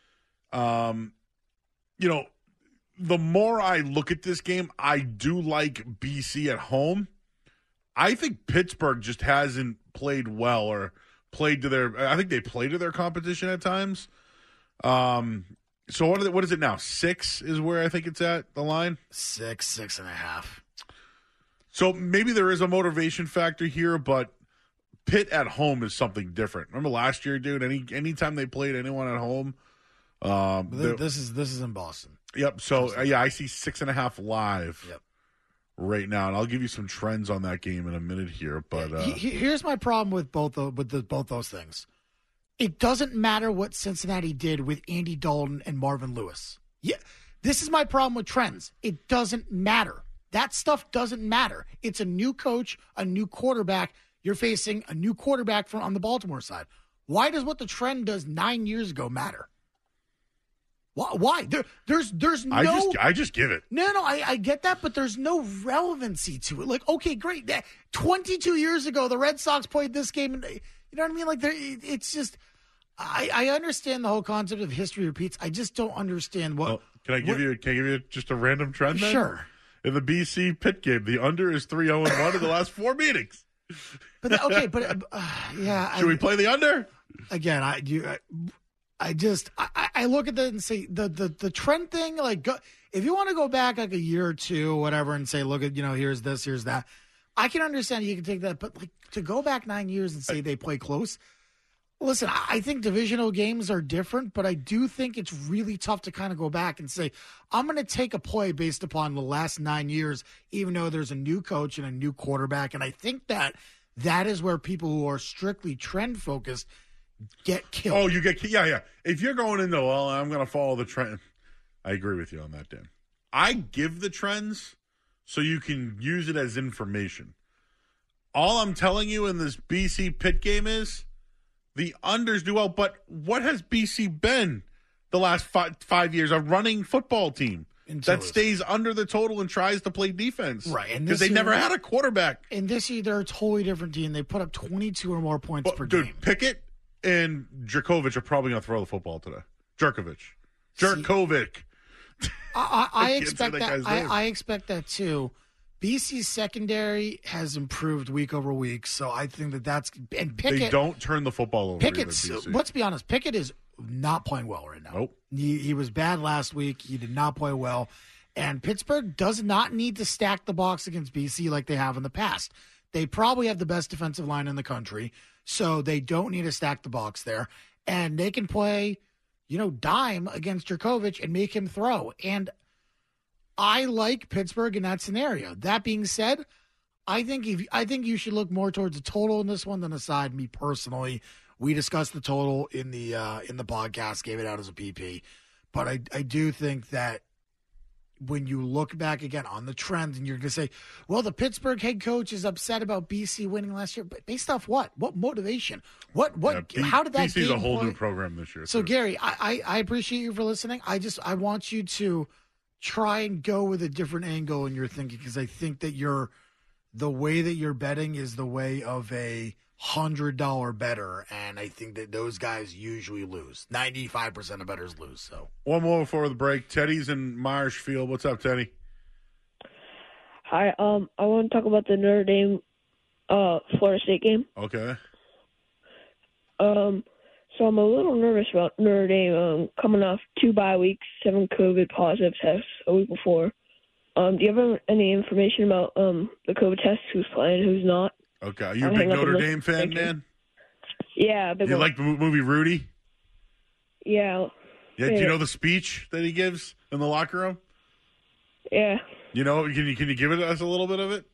Um, you know, the more I look at this game, I do like B C at home. I think Pittsburgh just hasn't played well or played to their. I think they play to their competition at times. Um. So what? Is it, what is it now? Six is where I think it's at the line. Six, six and a half. So maybe there is a motivation factor here, but Pitt at home is something different. Remember last year, dude? Any anytime they played anyone at home. Um, This, this is this is in Boston. Yep. So uh, yeah, I see six and a half live. Yep. Right now, and I'll give you some trends on that game in a minute here. But uh, He- here's my problem with both the, with the, both those things. It doesn't matter what Cincinnati did with Andy Dalton and Marvin Lewis. Yeah, this is my problem with trends. It doesn't matter. That stuff doesn't matter. It's a new coach, a new quarterback. You're facing a new quarterback from on the Baltimore side. Why does what the trend does nine years ago matter? Why? Why? There, there's there's no. I just I just give it. No, no, I, I get that, but there's no relevancy to it. Like, okay, great. That, twenty-two years ago, the Red Sox played this game, and you know what I mean? Like, there, it, it's just, I, I understand the whole concept of history repeats. I just don't understand what. Well, can I give what, you? Can I give you just a random trend? Then? Sure. In the B C Pitt game, the under is three zero and one in the last four meetings. But okay, but uh, yeah. Should I, we play the under? Again, I you. I, I just I, I look at that and say the the the trend thing. Like, go, if you want to go back like a year or two, or whatever, and say, look at you know, here's this, here's that. I can understand you can take that, but like to go back nine years and say they play close. Listen, I, I think divisional games are different, but I do think it's really tough to kind of go back and say I'm going to take a play based upon the last nine years, even though there's a new coach and a new quarterback, and I think that that is where people who are strictly trend focused get killed. Oh, you get yeah, yeah. If you're going into well, I'm going to follow the trend. I agree with you on that, Dan. I give the trends so you can use it as information. All I'm telling you in this B C Pitt game is the unders do well. But what has B C been the last five, five years? A running football team Until that this- stays under the total and tries to play defense, Right, and Because this they year- never had a quarterback. And this year, they're a totally different team. They put up twenty-two or more points Well, per dude, game. Pickett and Jerkovic are probably going to throw the football today. Jerkovic. Jerkovic. I, I, I can't say expect that that. guy's I, name. I expect that too. B C's secondary has improved week over week, so I think that that's and Pickett. They don't turn the football over. Pickett's. either, B C. Let's be honest. Pickett is not playing well right now. Nope. He, he was bad last week. He did not play well, and Pittsburgh does not need to stack the box against B C like they have in the past. They probably have the best defensive line in the country, so they don't need to stack the box there, and they can play, you know, dime against Jerkovic and make him throw. And I like Pittsburgh in that scenario. That being said, I think if I think you should look more towards the total in this one than a side. Me personally, we discussed the total in the uh, in the podcast, gave it out as a P P, but I I do think that when you look back again on the trends, and you're going to say, well, the Pittsburgh head coach is upset about B C winning last year, but based off what? What motivation? What what? Yeah, B- how did that? B C's game a whole play? new program this year. So too. Gary, I, I I appreciate you for listening. I just I want you to try and go with a different angle in your thinking, because I think that you're the way that you're betting is the way of a hundred dollar better, and I think that those guys usually lose. Ninety-five percent of bettors lose. So one more before the break. Teddy's in Marshfield. What's up, Teddy? Hi. Um, I want to talk about the Notre Dame, uh, Florida State game. Okay. Um, so I'm a little nervous about Notre Dame um, coming off two bye weeks, seven COVID positive tests a week before. Um, do you have any information about um the COVID tests? Who's playing? Who's not? Okay. Are you a I'll big hang up Notre and Dame listen. fan, Thank you. man? Yeah, big You one. like the mo- movie Rudy? Yeah. Yeah. Do you Yeah. know the speech that he gives in the locker room? Yeah. You know, can you can you give it us a little bit of it?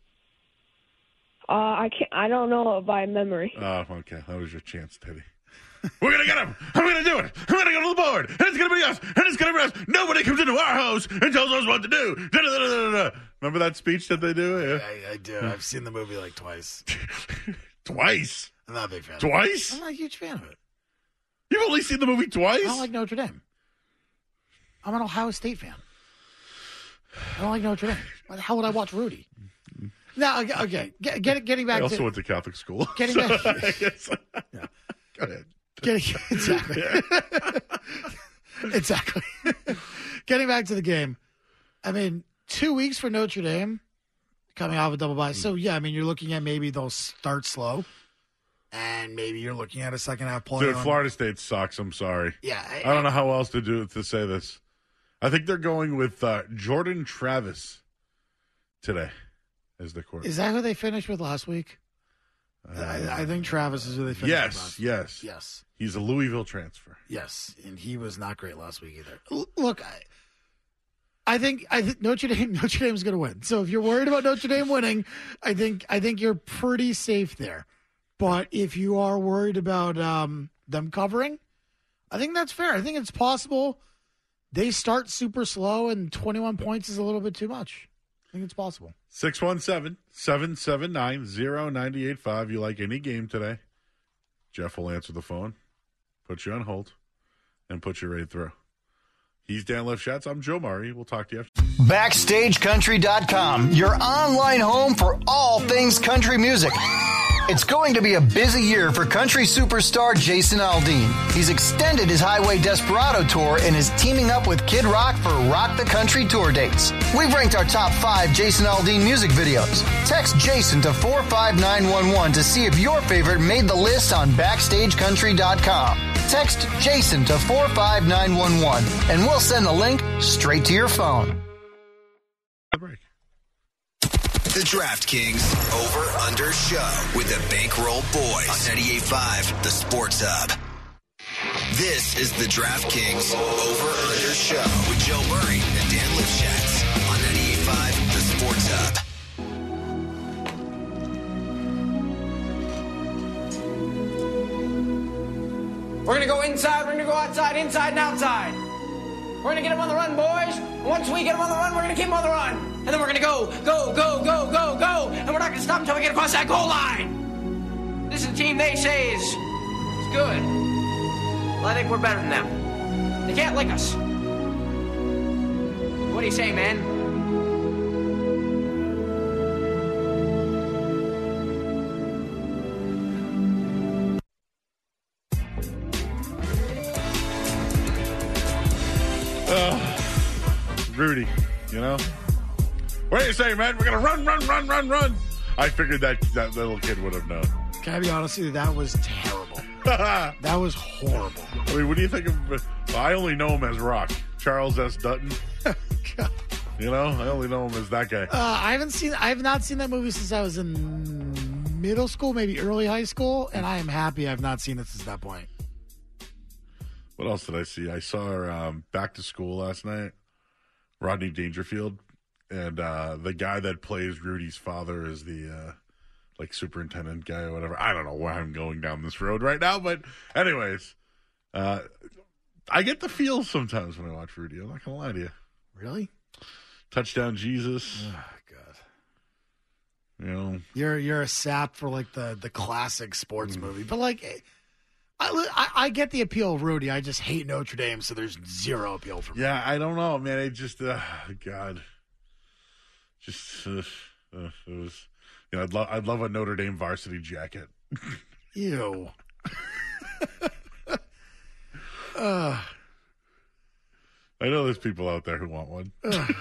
Uh, I can't. I don't know it by memory. Oh, okay. That was your chance, Teddy. We're going to get him. I'm going to do it. I'm going to go to the board. And it's going to be us. And it's going to be us. Nobody comes into our house and tells us what to do. Da-da-da-da-da-da. Remember that speech that they do? Yeah. I, I do. I've seen the movie like twice. Twice? I'm not a big fan. Twice? I'm not a huge fan of it. You've only seen the movie twice? I don't like Notre Dame. I'm an Ohio State fan. I don't like Notre Dame. Why the hell would I watch Rudy? No, okay, okay. Get, get, getting back I also to went to Catholic school. Getting so back- I guess- Yeah. Go ahead. Getting, exactly. exactly. Getting back to the game. I mean, two weeks for Notre Dame coming off a double bye. So, yeah, I mean, you're looking at maybe they'll start slow, and maybe you're looking at a second half play. Dude, on- Florida State sucks. I'm sorry. Yeah. I don't know how else to do to say this. I think they're going with uh, Jordan Travis today as the quarterback. Is that who they finished with last week? I, I think Travis is who they finished with Yes, last yes. Yes. He's a Louisville transfer. Yes, and he was not great last week either. L- look, I, I think I think Notre Dame Notre Dame's going to win. So if you're worried about Notre Dame winning, I think I think you're pretty safe there. But if you are worried about um, them covering, I think that's fair. I think it's possible they start super slow and twenty-one points is a little bit too much. I think it's possible. six one seven, seven seven nine, zero nine eight five. You like any game today? Jeff will answer the phone, put you on hold, and put you right through. He's Dan Lefschatz. I'm Joe Murray. We'll talk to you after. Backstage Country dot com, your online home for all things country music. It's going to be a busy year for country superstar Jason Aldean. He's extended his Highway Desperado tour and is teaming up with Kid Rock for Rock the Country tour dates. We've ranked our top five Jason Aldean music videos. Text Jason to four five nine one one to see if your favorite made the list on Backstage Country dot com. Text Jason to four five nine one one and we'll send the link straight to your phone. Break. The DraftKings Over-Under Show with the Bankroll Boys on ninety-eight point five, The Sports Hub. This is the DraftKings Over-Under Show with Joe Murray and Dan Lipschatz on ninety-eight point five, The Sports Hub. We're going to go inside, we're going to go outside, inside and outside. We're going to get them on the run, boys. And once we get them on the run, we're going to keep them on the run. And then we're going to go, go, go, go, go, go. And we're not going to stop until we get across that goal line. This is a team they say is, is good. Well, I think we're better than them. They can't lick us. What do you say, man? Uh, Rudy, you know? What do you say, man? We're going to run, run, run, run, run. I figured that that little kid would have known. Can I be honest with you? That was terrible. That was horrible. I mean, what do you think of... Well, I only know him as Rock. Charles S. Dutton. You know? I only know him as that guy. Uh, I haven't seen. I have not seen that movie since I was in middle school, maybe early high school, and I am happy I've not seen it since that point. What else did I see? I saw um, Back to School last night. Rodney Dangerfield. And uh, the guy that plays Rudy's father is the, uh, like, superintendent guy or whatever. I don't know why I'm going down this road right now. But anyways, uh, I get the feel sometimes when I watch Rudy. I'm not going to lie to you. Really? Touchdown Jesus. Oh, God. You know. You're you're a sap for, like, the, the classic sports movie. But, like... I, I, I get the appeal of Rudy. I just hate Notre Dame, so there's zero appeal for me. Yeah, I don't know, man. It just, uh, God, just uh, uh, it was You know, I'd love I'd love a Notre Dame varsity jacket. Ew. uh, I know there's people out there who want one.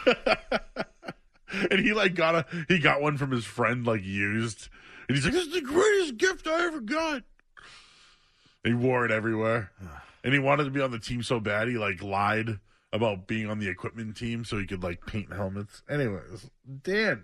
And he like got a he got one from his friend like used, and he's like, "This is the greatest gift I ever got." He wore it everywhere, and he wanted to be on the team so bad he like lied about being on the equipment team so he could like paint helmets. Anyways, Dan,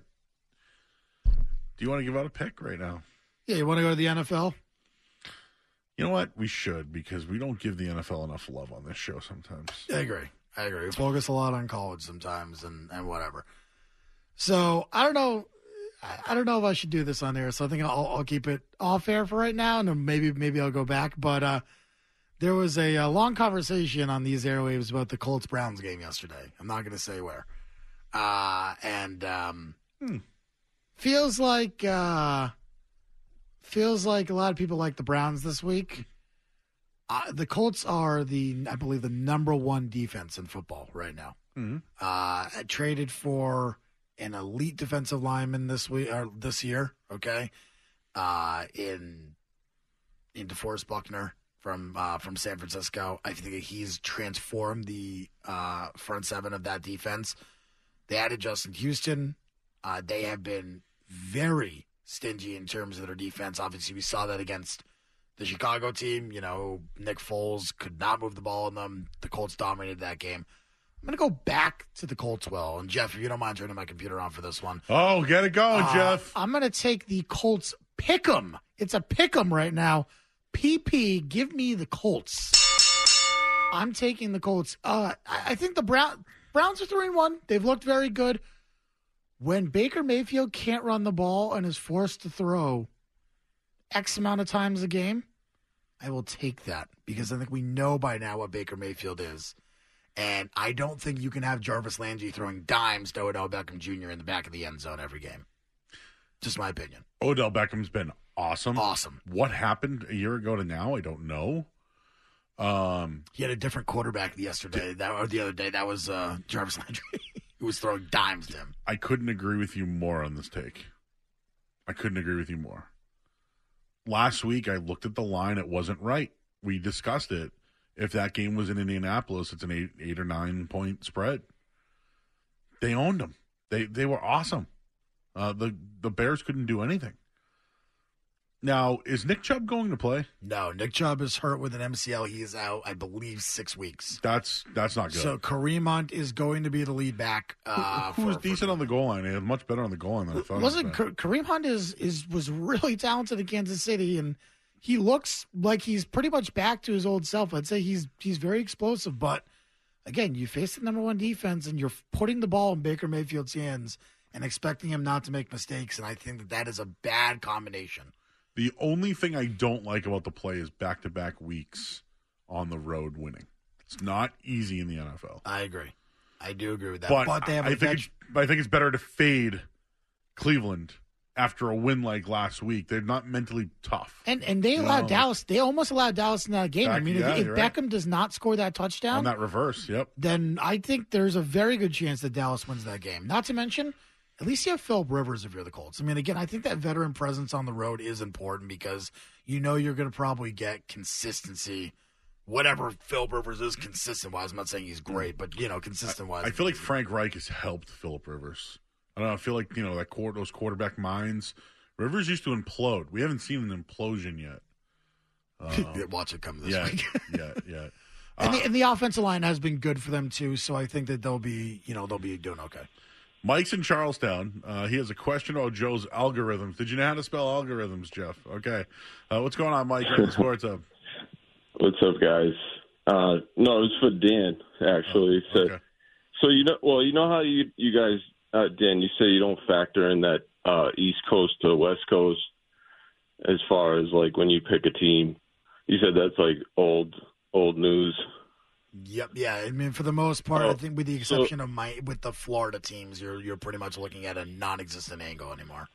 do you want to give out a pick right now? Yeah, you want to go to the N F L? You know what? We should, because we don't give the N F L enough love on this show sometimes. I agree. I agree. We focus a lot on college sometimes and, and whatever. So I don't know. I don't know if I should do this on air, so I think I'll, I'll keep it off air for right now, and then maybe maybe I'll go back. But uh, there was a, a long conversation on these airwaves about the Colts-Browns game yesterday. I'm not going to say where. Uh, and um, hmm, feels like uh, feels like a lot of people like the Browns this week. Uh, the Colts are the, I believe, the number one defense in football right now. Mm-hmm. Uh, traded for an elite defensive lineman this week or this year, okay? Uh, in in DeForest Buckner from uh, from San Francisco. I think he's transformed the uh, front seven of that defense. They added Justin Houston. Uh, they have been very stingy in terms of their defense. Obviously, we saw that against the Chicago team. You know, Nick Foles could not move the ball in them. The Colts dominated that game. I'm going to go back to the Colts, Will. And, Jeff, if you don't mind turning my computer on for this one. Oh, get it going, uh, Jeff. I'm going to take the Colts pick'em. It's a pick'em right now. P P, give me the Colts. I'm taking the Colts. Uh, I, I think the Brown, Browns are three and one. They've looked very good. When Baker Mayfield can't run the ball and is forced to throw X amount of times a game, I will take that because I think we know by now what Baker Mayfield is. And I don't think you can have Jarvis Landry throwing dimes to Odell Beckham Junior in the back of the end zone every game. Just my opinion. Odell Beckham's been awesome. Awesome. What happened a year ago to now, I don't know. Um, he had a different quarterback yesterday, that or the other day. That was uh, Jarvis Landry. Who was throwing dimes to him. I couldn't agree with you more on this take. I couldn't agree with you more. Last week, I looked at the line. It wasn't right. We discussed it. If that game was in Indianapolis, it's an eight, eight or nine point spread. They owned them. They they were awesome. Uh, the the Bears couldn't do anything. Now, is Nick Chubb going to play? No, Nick Chubb is hurt with an M C L. He is out, I believe, six weeks. That's that's not good. So Kareem Hunt is going to be the lead back. Uh, who who was decent for, on the goal line? He was much better on the goal line than I thought. Wasn't Kareem Hunt is is was really talented in Kansas City, and he looks like he's pretty much back to his old self. I'd say he's he's very explosive, but again, you face the number one defense, and you're putting the ball in Baker Mayfield's hands and expecting him not to make mistakes, and I think that that is a bad combination. The only thing I don't like about the play is back-to-back weeks on the road winning. It's not easy in the N F L. I agree. I do agree with that. But, but they have I, a think it's, I think it's better to fade Cleveland after a win like last week. They're not mentally tough. And and they allowed no. Dallas. They almost allowed Dallas in that game. Back, I mean, yeah, if, if right. Beckham does not score that touchdown. On that reverse, yep. Then I think there's a very good chance that Dallas wins that game. Not to mention, at least you have Philip Rivers if you're the Colts. I mean, again, I think that veteran presence on the road is important because you know you're going to probably get consistency. Whatever Philip Rivers is consistent-wise. I'm not saying he's great, but, you know, consistent-wise. I, I feel like Frank Reich has helped Philip Rivers. I don't know. I feel like, you know, that court, those quarterback minds. Rivers used to implode. We haven't seen an implosion yet. Um, Watch it come this yeah, week. yeah, yeah. And, uh, the, and the offensive line has been good for them, too, so I think that they'll be, you know, they'll be doing okay. Mike's in Charlestown. Uh, he has a question about Joe's algorithms. Did you know how to spell algorithms, Jeff? Okay. Uh, what's going on, Mike? You're on the Sports Hub. What's up, guys? Uh, no, it was for Dan, actually. Oh, so, okay. so you know, well, you know how you you guys, uh, Dan, you say you don't factor in that uh, East Coast to West Coast as far as like when you pick a team. You said that's like old old news. Yep, yeah. I mean, for the most part, oh, I think with the exception so, of my with the Florida teams, you're you're pretty much looking at a non-existent angle anymore.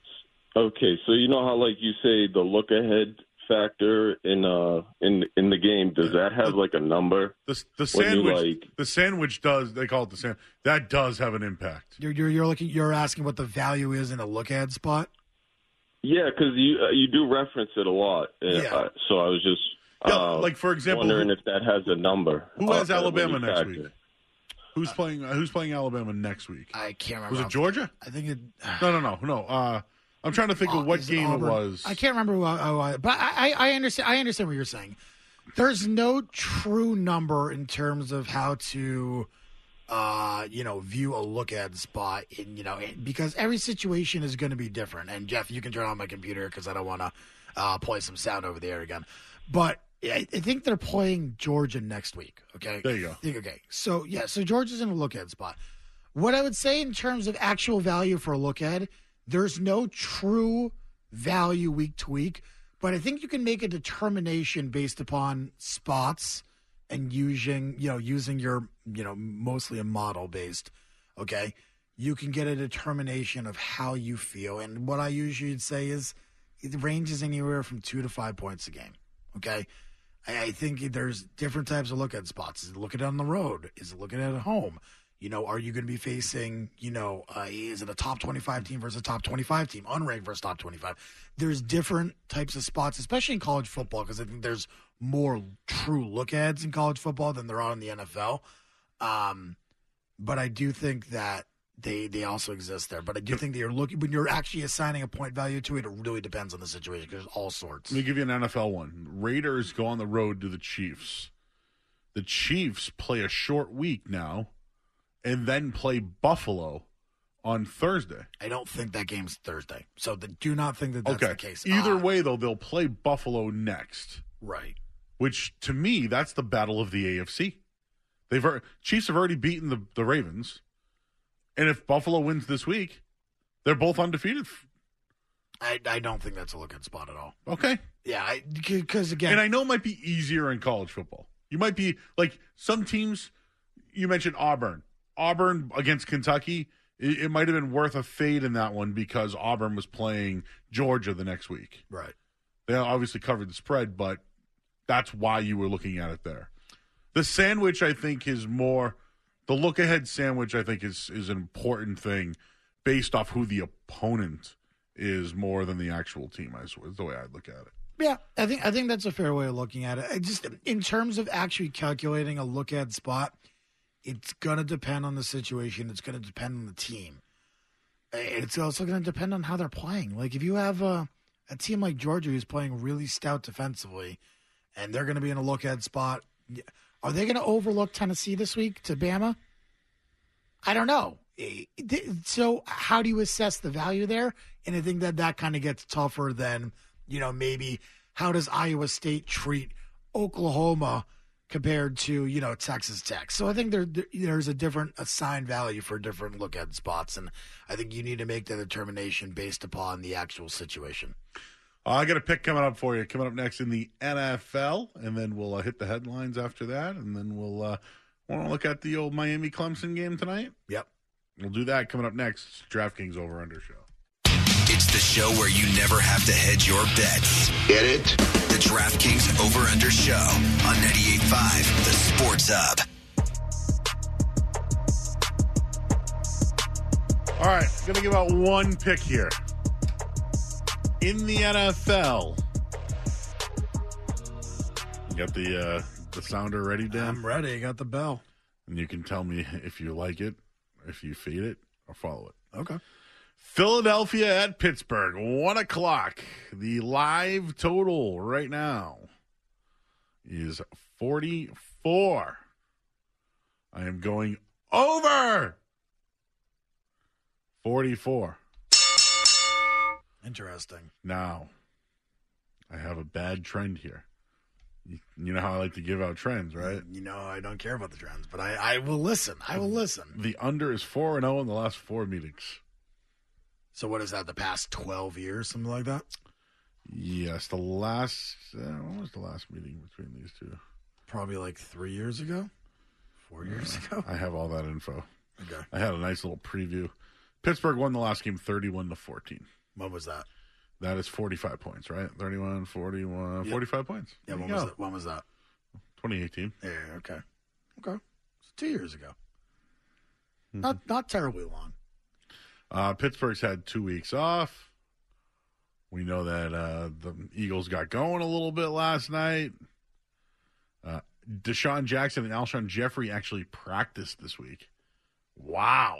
Okay, so you know how like you say the look ahead factor in uh in in the game, does that have like a number? The the sandwich you, like, the sandwich does, they call it the sandwich. That does have an impact. You're you're you're looking you're asking what the value is in a look ahead spot? Yeah, because you uh, you do reference it a lot. Uh, Yeah. uh, so I was just Yeah, uh, like, for example, wondering who- if that has a number. Who has uh, Alabama when you next factor. week? Who's playing? Uh, who's playing Alabama next week? I can't remember. Was it off- Georgia? I think it. No, no, no, no. Uh, I'm trying to think Oh, of what is game it Auburn? was. I can't remember. Who I, who I- but I, I I understand. I understand what you're saying. There's no true number in terms of how to, uh, you know, view a look at spot in, you know, because every situation is going to be different. And Jeff, you can turn on my computer because I don't want to uh, play some sound over the air again. But I, I think they're playing Georgia next week. Okay, There you go. Think- Okay, so yeah, so Georgia's in a look at spot. What I would say in terms of actual value for a look at, there's no true value week to week, but I think you can make a determination based upon spots and using, you know, using your, you know, mostly a model based, okay? You can get a determination of how you feel. And what I usually say is it ranges anywhere from two to five points a game, okay? I, I think there's different types of look at spots. Is it looking on the road? Is it looking at home? You know, are you going to be facing, you know, uh, is it a top twenty-five team versus a top twenty-five team, unranked versus top twenty-five? There's different types of spots, especially in college football, because I think there's more true look-ads in college football than there are in the N F L. Um, but I do think that they they also exist there. But I do think that you're looking, when you're actually assigning a point value to it, it really depends on the situation, because there's all sorts. Let me give you an N F L one. Raiders go on the road to the Chiefs. The Chiefs play a short week now, and then play Buffalo on Thursday. I don't think that game's Thursday. So the, do not think that that's okay. the case. Either Uh, way, though, they'll play Buffalo next. Right. Which, to me, that's the battle of the A F C. They've al- Chiefs have already beaten the, the Ravens. And if Buffalo wins this week, they're both undefeated. I, I don't think that's a look at spot at all. Okay. Yeah, because again, And I know it might be easier in college football. You might be, like, some teams, you mentioned Auburn. Auburn against Kentucky, it, it might have been worth a fade in that one because Auburn was playing Georgia the next week. Right. They obviously covered the spread, but that's why you were looking at it there. The sandwich, I think, is more the look-ahead sandwich. I think is is an important thing based off who the opponent is more than the actual team. Is the way I look at it. Yeah, I think I think that's a fair way of looking at it. I just in terms of actually calculating a look at spot, it's gonna depend on the situation. It's gonna depend on the team. It's also gonna depend on how they're playing. Like if you have a a team like Georgia who's playing really stout defensively, and they're gonna be in a look at spot, are they gonna overlook Tennessee this week to Bama? I don't know. So how do you assess the value there? And I think that that kind of gets tougher than, you know, maybe how does Iowa State treat Oklahoma compared to, you know, Texas Tech? So I think there there's a different assigned value for different look at spots. And I think you need to make that determination based upon the actual situation. Uh, I got a pick coming up for you. Coming up next in the N F L, and then we'll uh, hit the headlines after that, and then we'll uh, want to look at the old Miami Clemson game tonight. Yep. We'll do that coming up next. DraftKings Over Under Show. It's the show where you never have to hedge your bets. Get it? The DraftKings Over Under Show on ninety-eight point five, The Sports Hub. All right, going to give out one pick here. In the N F L, you got the uh, the sounder ready, Dan? I'm ready. I got the bell. And you can tell me if you like it, if you fade it, or follow it. Okay. Philadelphia at Pittsburgh, one o'clock. The live total right now is forty-four. I am going over forty-four. Interesting. Now, I have a bad trend here. You, you know how I like to give out trends, right? You know, I don't care about the trends, but I, I will listen. I will listen. The under is four and oh in the last four meetings. So what is that, the past twelve years, something like that? Yes, the last, uh, when was the last meeting between these two? Probably like three years ago? Four years uh, ago? I have all that info. Okay. I had a nice little preview. Pittsburgh won the last game thirty-one to fourteen. When was that? That is forty-five points, right? thirty-one, forty-one, yep. forty-five points. Yeah, there when was, that? when was that? twenty eighteen. Yeah, okay. Okay. It's two years ago. Mm-hmm. Not not terribly long. Uh, Pittsburgh's had two weeks off. We know that uh, the Eagles got going a little bit last night. Uh, Deshaun Jackson and Alshon Jeffrey actually practiced this week. Wow.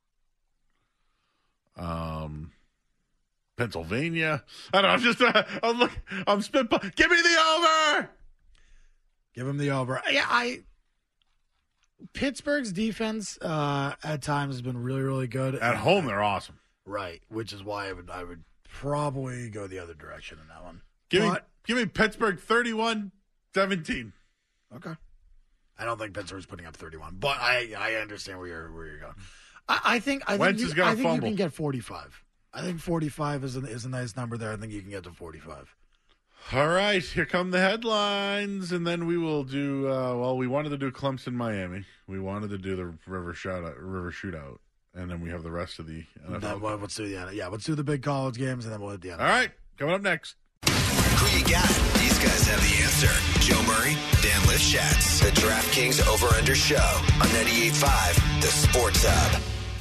Um, Pennsylvania. I don't know. I'm just. Uh, I'm look. I'm spitball. Give me the over. Give him the over. Yeah, I. Pittsburgh's defense uh, at times has been really, really good. At home, they're awesome. Right, which is why I would I would probably go the other direction in that one. Give but, me give me Pittsburgh thirty-one seventeen. Okay. I don't think Pittsburgh's putting up thirty-one, but I, I understand where you're where you're going. I, I think I Wentz think, is you, gonna I think you fumble. can get forty-five. I think forty-five is a, is a nice number there. I think you can get to forty-five. All right, here come the headlines, and then we will do. Uh, well, we wanted to do Clemson, Miami. We wanted to do the River Shootout, River Shootout, and then we have the rest of the N F L. Then, well, let's do the end. Yeah, let's do the big college games, and then we'll hit the end. All right, coming up next. Who you got? These guys have the answer. Joe Murray, Dan Lifshatz. The DraftKings Over-Under Show on ninety-eight point five, The Sports Hub.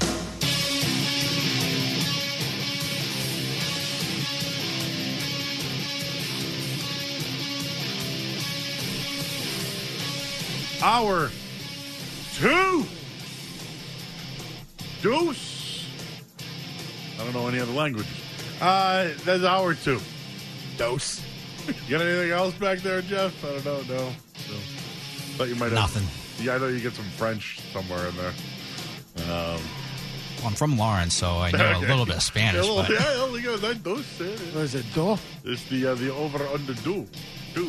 Hour two. Deuce. I don't know any other languages. Uh, that's hour two. Dose. You got anything else back there, Jeff? I don't know. No. no. Thought you might have. Nothing. Yeah, I know you get some French somewhere in there. Um, Well, I'm from Lawrence, so I know Okay. a little bit of Spanish. yeah, well, but yeah, yeah, we got that dose. Yeah, yeah. What is it, do? It's the uh, the over under do do.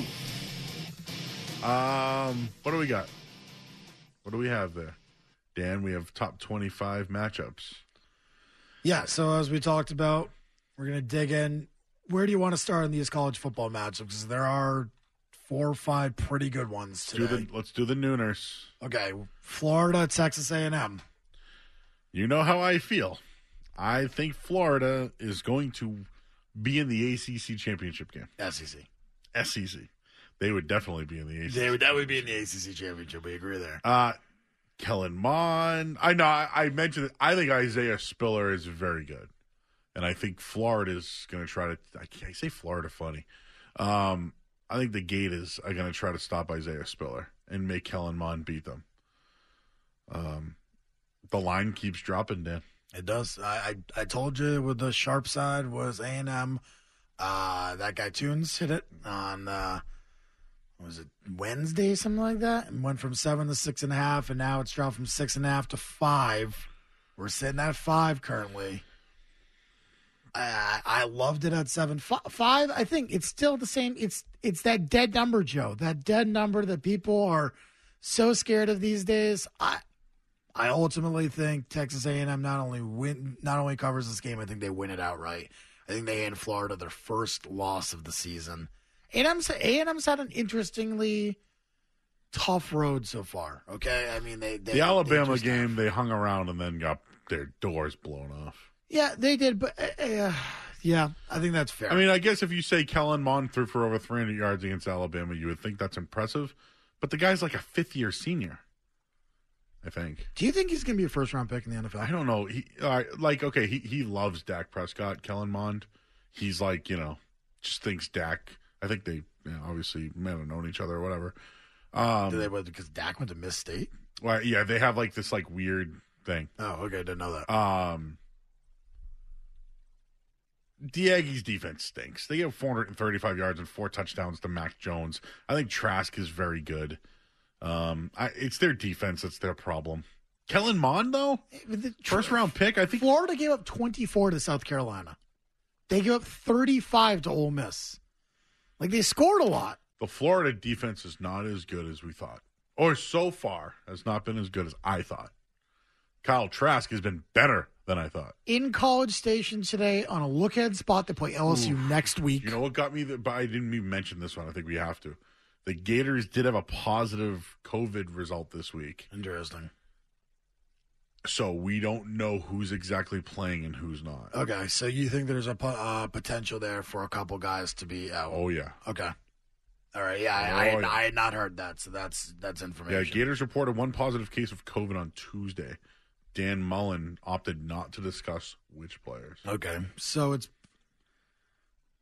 Um, what do we got? What do we have there, Dan? We have top twenty-five matchups. Yeah, so as we talked about, we're going to dig in. Where do you want to start in these college football matchups? Because there are four or five pretty good ones Do today. the, let's do the nooners. Okay, Florida, Texas A and M. You know how I feel. I think Florida is going to be in the A C C championship game. S E C. S E C. They would definitely be in the A C C. They would, that would be in the A C C championship. We agree there. Uh, Kellen Mond. I know I, I mentioned it. I think Isaiah Spiller is very good. And I think Florida's going to try to. I, can't, I say Florida funny. Um, I think the Gators are going to try to stop Isaiah Spiller and make Kellen Mond beat them. Um, the line keeps dropping, Dan. It does. I, I I told you with the sharp side was A and M. Uh, that guy Tunes hit it on uh, what was it Wednesday, something like that, and went from seven to six and a half, and now it's dropped from six and a half to five. We're sitting at five currently. I I loved it at seven. F- five, I think it's still the same. It's it's that dead number, Joe. That dead number that people are so scared of these days. I I ultimately think Texas A and M not only win, not only covers this game. I think they win it outright. I think they hand Florida their first loss of the season. A and M's A and M's had an interestingly tough road so far. Okay, I mean they, they The Alabama they just game, have- they hung around and then got their doors blown off. Yeah, they did, but uh, uh, yeah, I think that's fair. I mean, I guess if you say Kellen Mond threw for over three hundred yards against Alabama, you would think that's impressive. But the guy's like a fifth-year senior, I think. Do you think he's going to be a first-round pick in the N F L? I don't know. He all right, like okay, he he loves Dak Prescott, Kellen Mond. He's like you know just thinks Dak. I think they you know, obviously might have known each other or whatever. Um, Did they because Dak went to Miss State? Well, yeah, they have like this like weird thing. Oh, okay, didn't know that. Um, the Aggies' defense stinks. They give four hundred thirty-five yards and four touchdowns to Mac Jones. I think Trask is very good. Um, I, it's their defense that's their problem. Kellen Mond, though, first round pick. I think Florida gave up twenty-four to South Carolina. They gave up thirty-five to Ole Miss. Like they scored a lot. the Florida defense is not as good as we thought, or so far has not been as good as I thought. Kyle Trask has been better than I thought. In College Station today on a look-ahead spot to play L S U Oof. next week. You know what got me? The, but I didn't even mention this one. I think we have to. The Gators did have a positive COVID result this week. Interesting. So we don't know who's exactly playing and who's not. Okay, so you think there's a po- uh, potential there for a couple guys to be out? Oh, yeah. Okay. All right, yeah, I, Oh, I, had, yeah. I had not heard that, so that's that's Yeah, information. Gators reported one positive case of COVID on Tuesday. Dan Mullen opted not to discuss which players. Okay, so it's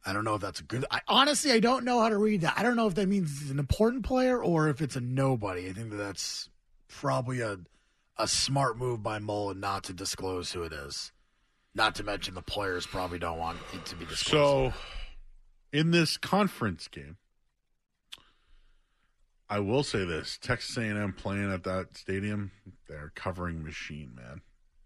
I don't know if that's a good. I, honestly, I don't know how to read that. I don't know if that means he's an important player or if it's a nobody. I think that that's probably a a smart move by Mullen not to disclose who it is. Not to mention the players probably don't want it to be disclosed. So, in this conference game, I will say this: Texas A and M playing at that stadium, they're covering machine, man.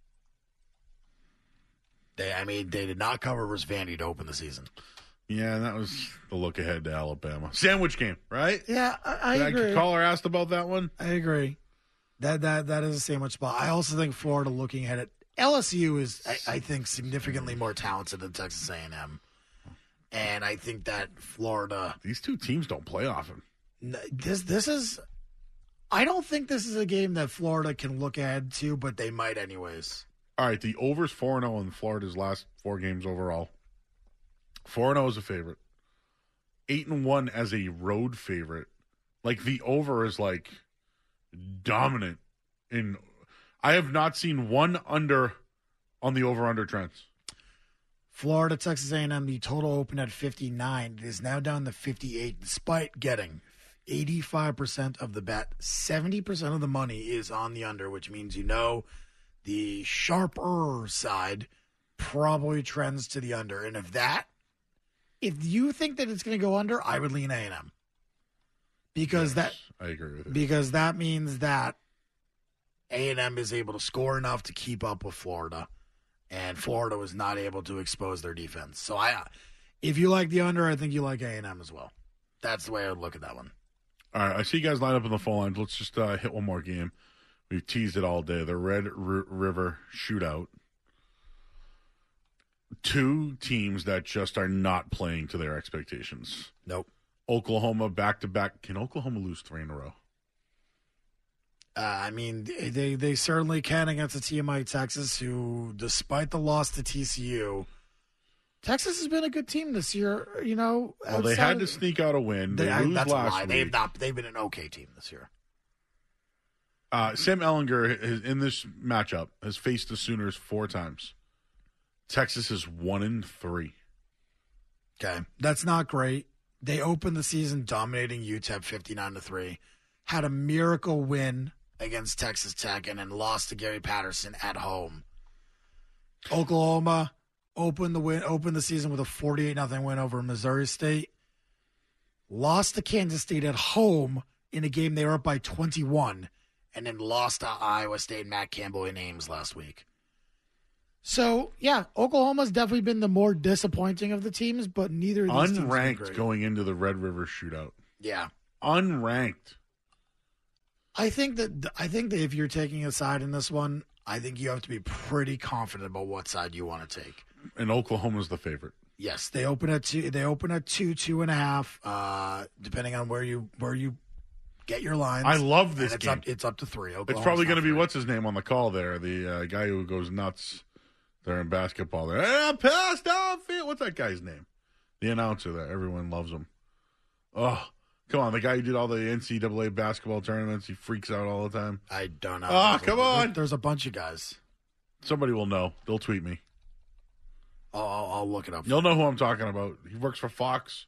They, I mean, they did not cover versus Vandy to open the season. Yeah, and that was the look ahead to Alabama. Sandwich game, right? Yeah, I, I Did agree. I caller asked about that one? I agree. That that that is a sandwich spot. I also think Florida, looking at it, L S U is, I, I think, significantly more talented than Texas A and M, and I think that Florida. These two teams don't play often. This this is. I don't think this is a game that Florida can look ahead to, but they might anyways. All right, the over's four and oh in Florida's last four games overall. four and oh is a favorite. eight and one as a road favorite. Like, the over is, like, dominant. In I have not seen one under on the over-under trends. Florida, Texas A and M, the total opened at fifty-nine. It is now down to fifty-eight, despite getting eighty-five percent of the bet. seventy percent of the money is on the under, which means you know the sharper side probably trends to the under. And if that, if you think that it's going to go under, I would lean A and M. Because Yes, that I agree with you. Because that means that A and M is able to score enough to keep up with Florida, and Florida was not able to expose their defense. So I, if you like the under, I think you like A and M as well. That's the way I would look at that one. All right, I see you guys line up on the phone lines. Let's just uh, hit one more game. We've teased it all day. The Red R- River Shootout. Two teams that just are not playing to their expectations. Nope. Oklahoma back-to-back. Can Oklahoma lose three in a row? Uh, I mean, they they certainly can against a team like Texas, who, despite the loss to T C U, Texas has been a good team this year. You know, Well, they had to sneak out a win. They, They, I, lose that's a last lie. week. They've not. They've been an okay team this year. Uh, Sam Ehlinger, has, in this matchup, has faced the Sooners four times. Texas is one in three. Okay, that's not great. They opened the season dominating U T E P fifty-nine to three, had a miracle win against Texas Tech, and then lost to Gary Patterson at home. Oklahoma opened the win, opened the season with a forty-eight nothing win over Missouri State. Lost to Kansas State at home in a game they were up by twenty-one, and then lost to Iowa State, Matt Campbell in Ames last week. So, yeah, Oklahoma's definitely been the more disappointing of the teams, but neither of these teams have been Unranked great. going into the Red River Shootout. Yeah. Unranked. I think that I think that if you're taking a side in this one, I think you have to be pretty confident about what side you want to take. And Oklahoma's the favorite. Yes, they open at two. They open at two, two and a half, uh, depending on where you where you get your lines. I love this And it's game. Up, it's up to three. It's Oklahoma's probably going to not be, three. what's his name on the call there? The uh, guy who goes nuts there in basketball. There, ah, pass downfield. What's that guy's name? The announcer there. Everyone loves him. Oh, come on. The guy who did all the N C double A basketball tournaments. He freaks out all the time. I don't know. Oh, come There- on. There's a bunch of guys. Somebody will know. They'll tweet me. I'll, I'll, I'll look it up. You'll know who I'm talking about. He works for Fox.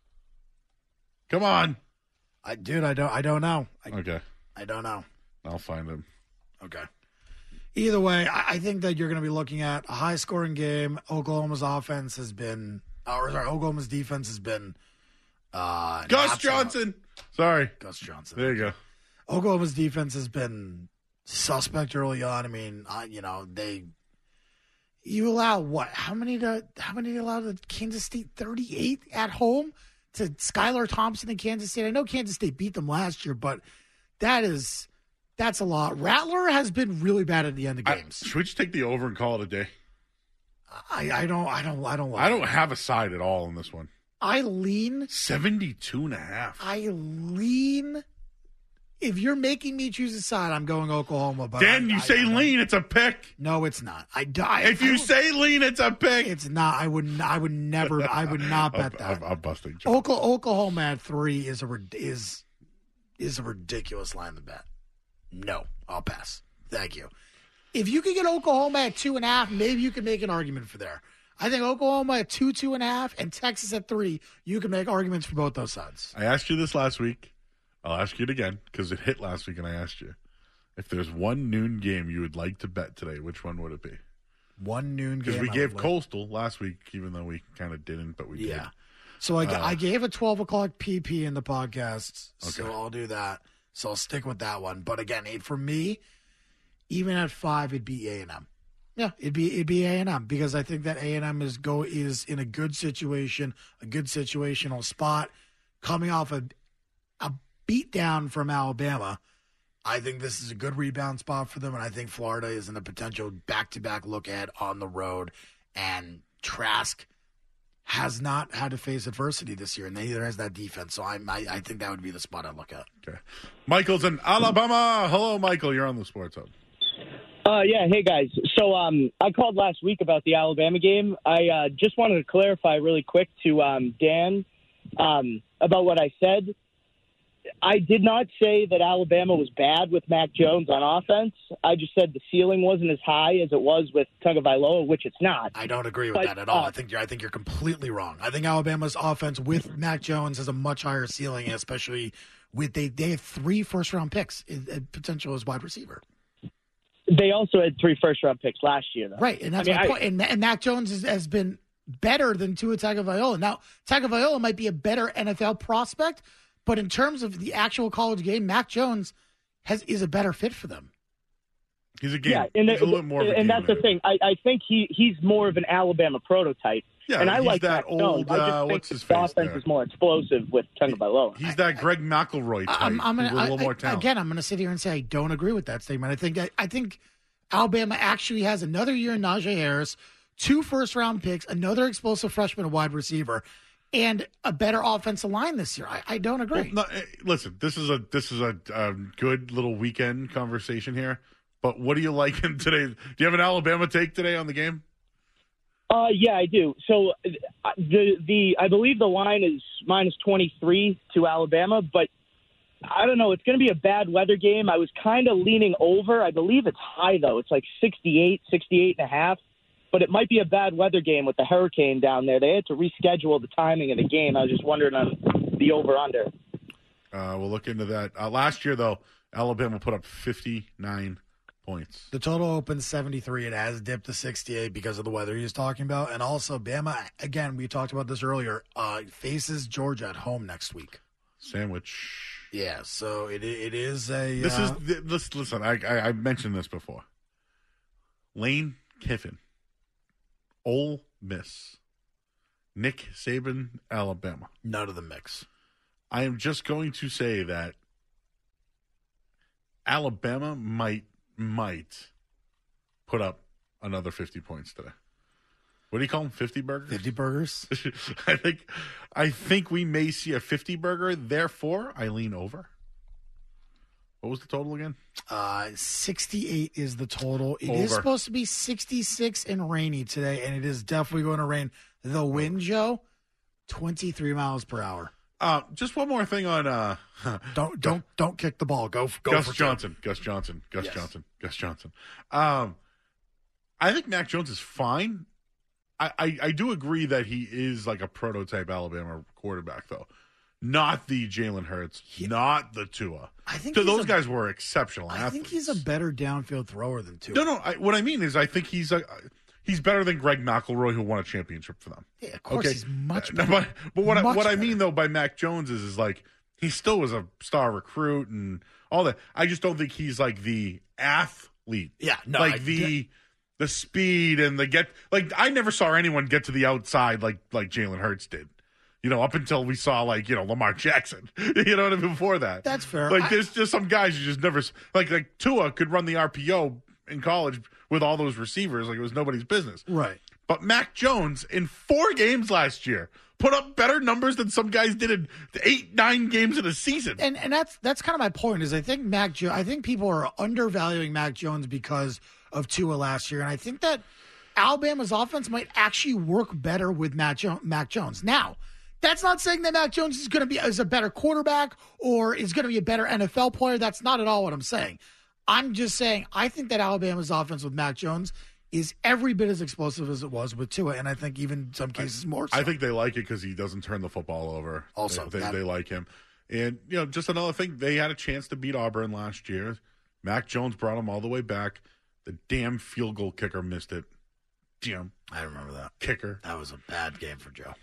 Come on. I, dude, I don't. I don't know. I, Okay. I don't know. I'll find him. Okay. Either way, I, I think that you're going to be looking at a high-scoring game. Oklahoma's offense has been, or sorry, Oklahoma's defense has been. Uh, an Gus absolute- Johnson. Sorry. Gus Johnson. There you go. Oklahoma's defense has been suspect early on. I mean, uh, you know, they you allow what? How many to how many to allow to Kansas State? thirty-eight at home to Skylar Thompson in Kansas State. I know Kansas State beat them last year, but that is that's a lot. Rattler has been really bad at the end of I, games. should we just take the over and call it a day? I, I don't I don't I don't like I don't it. have a side at all in this one. I lean seventy-two and a half. I lean. If you're making me choose a side, I'm going Oklahoma. But Dan, I, you I, say I, lean, it's a pick. No, it's not. I die. If you say lean, it's a pick. It's not. I would. I would never. I would not bet I'm, that. I'm, I'm busting. John. Oklahoma, Oklahoma at three is a rid- is is a ridiculous line to bet. No, I'll pass. Thank you. If you could get Oklahoma at two and a half, maybe you could make an argument for there. I think Oklahoma at two, two and a half, and Texas at three. You can make arguments for both those sides. I asked you this last week. I'll ask you it again because it hit last week, and I asked you if there's one noon game you would like to bet today. Which one would it be? One noon game. Because we I gave would like- Coastal last week, even though we kind of didn't, but we did. Yeah. So I, Uh, I gave a twelve o'clock P P in the podcast, so Okay. I'll do that. So I'll stick with that one. But again, it, for me, even at five, it'd be A and M. Yeah, it'd be it'd be A and M because I think that A and M is go is in a good situation, a good situational spot, coming off a a beatdown from Alabama. I think this is a good rebound spot for them, and I think Florida is in a potential back-to-back look ahead on the road. And Trask has not had to face adversity this year, and neither has that defense. So I'm, I, I think that would be the spot I'd look at. Okay. Michael's in Alabama. Hello, Michael. You're on the Sports Hub. Uh, yeah, hey guys. So um, I called last week about the Alabama game. I uh, just wanted to clarify really quick to um, Dan um, about what I said. I did not say that Alabama was bad with Mac Jones on offense. I just said the ceiling wasn't as high as it was with Tagovailoa, which it's not. I don't agree with But, that at all. uh, I think you're I think you're completely wrong. I think Alabama's offense with Mac Jones has a much higher ceiling, especially with they they have three first round picks in, in potential as wide receiver. They also had three first-round picks last year, though. Right, and that's I mean, my I- point. And, and Mac Jones is, has been better than Tua Tagovailoa. Now, Tagovailoa might be a better N F L prospect, but in terms of the actual college game, Mac Jones has is a better fit for them. He's a game. Yeah, and, He's a little more of a and game that's the man. thing. I, I think he, he's more of an Alabama prototype. Yeah, and I he's like that Mac Jones. old, I just uh, think what's his the face offense there? is more explosive with Tagovailoa. He's that Greg McElroy type. I'm, I'm gonna, with a little I- more I- talent. Again, I'm going to sit here and say I don't agree with that statement. I think I think Alabama actually has another year in Najee Harris, two first round picks, another explosive freshman wide receiver, and a better offensive line this year. I, I don't agree. Well, no, eh, listen, this is a this is a, a good little weekend conversation here. But what do you like in today? Do you have an Alabama take today on the game? Uh, yeah, I do. So uh, the the I believe the line is minus twenty-three to Alabama, but I don't know. It's going to be a bad weather game. I was kind of leaning over. I believe it's high, though. It's like sixty-eight, sixty-eight and a half. But it might be a bad weather game with the hurricane down there. They had to reschedule the timing of the game. I was just wondering on the over-under. Uh, we'll look into that. Uh, last year, though, Alabama put up fifty-nine points. The total opened seventy-three. It has dipped to sixty-eight because of the weather he was talking about. And also, Bama, again, we talked about this earlier, uh, faces Georgia at home next week. Sandwich. Yeah, so it it is a. This uh, is this. Listen, I, I I mentioned this before. Lane Kiffin, Ole Miss, Nick Saban, Alabama. none of the mix. I am just going to say that Alabama might might put up another fifty points today. What do you call them? Fifty burgers. Fifty burgers. I think I think we may see a fifty burger. Therefore, I lean over. What was the total again? Uh, sixty-eight is the total. It Over. is supposed to be sixty-six and rainy today, and it is definitely going to rain. The wind, Joe, twenty-three miles per hour. Uh, just one more thing on uh, Don't don't don't kick the ball. Go go Gus for two. Johnson. Gus Johnson. Gus Yes. Johnson. Gus Johnson. Um, I think Mac Jones is fine. I, I, I do agree that he is like a prototype Alabama quarterback, though. Not the Jalen Hurts, not the Tua. I think so he's those a- guys were exceptional I athletes. think he's a better downfield thrower than Tua. No, no. I, what I mean is, I think he's a, he's better than Greg McElroy, who won a championship for them. Yeah, of course he's much Uh, better. But, but what I, Much what I better. mean though by Mac Jones is, is like he still was a star recruit and all that. I just don't think he's like the athlete. Yeah, no, like I- the the speed and the get. Like I never saw anyone get to the outside like like Jalen Hurts did. You know, up until we saw like you know Lamar Jackson. You know what I mean? Before that, That's fair. Like I- there's just some guys you just never s- like. Like Tua could run the R P O in college with all those receivers like it was nobody's business. Right. But Mac Jones in four games last year put up better numbers than some guys did in eight, nine games in a season. And and that's that's kind of my point. Is I think Mac jo- I think people are undervaluing Mac Jones because of Tua last year, and I think that Alabama's offense might actually work better with Mac, jo- Mac Jones. Now, that's not saying that Mac Jones is going to be is a better quarterback or is going to be a better N F L player. That's not at all what I'm saying. I'm just saying I think that Alabama's offense with Mac Jones is every bit as explosive as it was with Tua, and I think even in some cases I, more so. I think they like it because he doesn't turn the football over. Also, they, they, that- they like him. And, you know, just another thing, they had a chance to beat Auburn last year. Mac Jones brought them all the way back. The damn field goal kicker missed it. Damn. I remember that. Kicker. That was a bad game for Joe.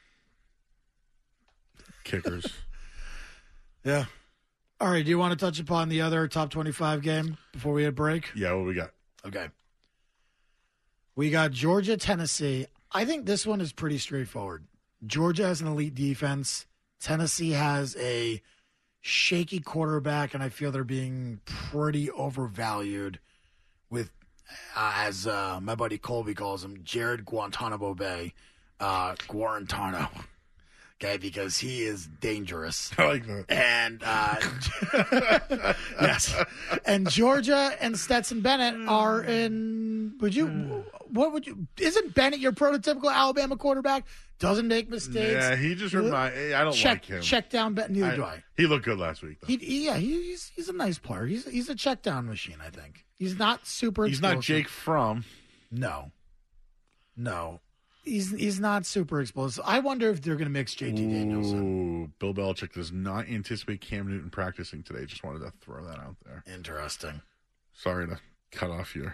Kickers. Yeah. All right, do you want to touch upon the other top twenty-five game before we hit break? Yeah, what we got? Okay. We got Georgia, Tennessee. I think this one is pretty straightforward. Georgia has an elite defense. Tennessee has a shaky quarterback, and I feel they're being pretty overvalued with, uh, as uh, my buddy Colby calls him, Jared Guantanamo Bay. Uh, Guarantano. Okay, because he is dangerous. I like that. And, uh, yes. And Georgia and Stetson Bennett are in, would you, what would you, isn't Bennett your prototypical Alabama quarterback? Doesn't make mistakes. Yeah, he just remind. I don't check, like him. Check down Bennett, neither I, do I. He looked good last week, though. He, he, yeah, he, he's he's a nice player. He's he's a check down machine, I think. He's not super He's not explosive. Jake Fromm. No. No. He's he's not super explosive. I wonder if they're going to mix J T Danielson. Ooh, Bill Belichick does not anticipate Cam Newton practicing today. Just wanted to throw that out there. Interesting. Sorry to cut off your.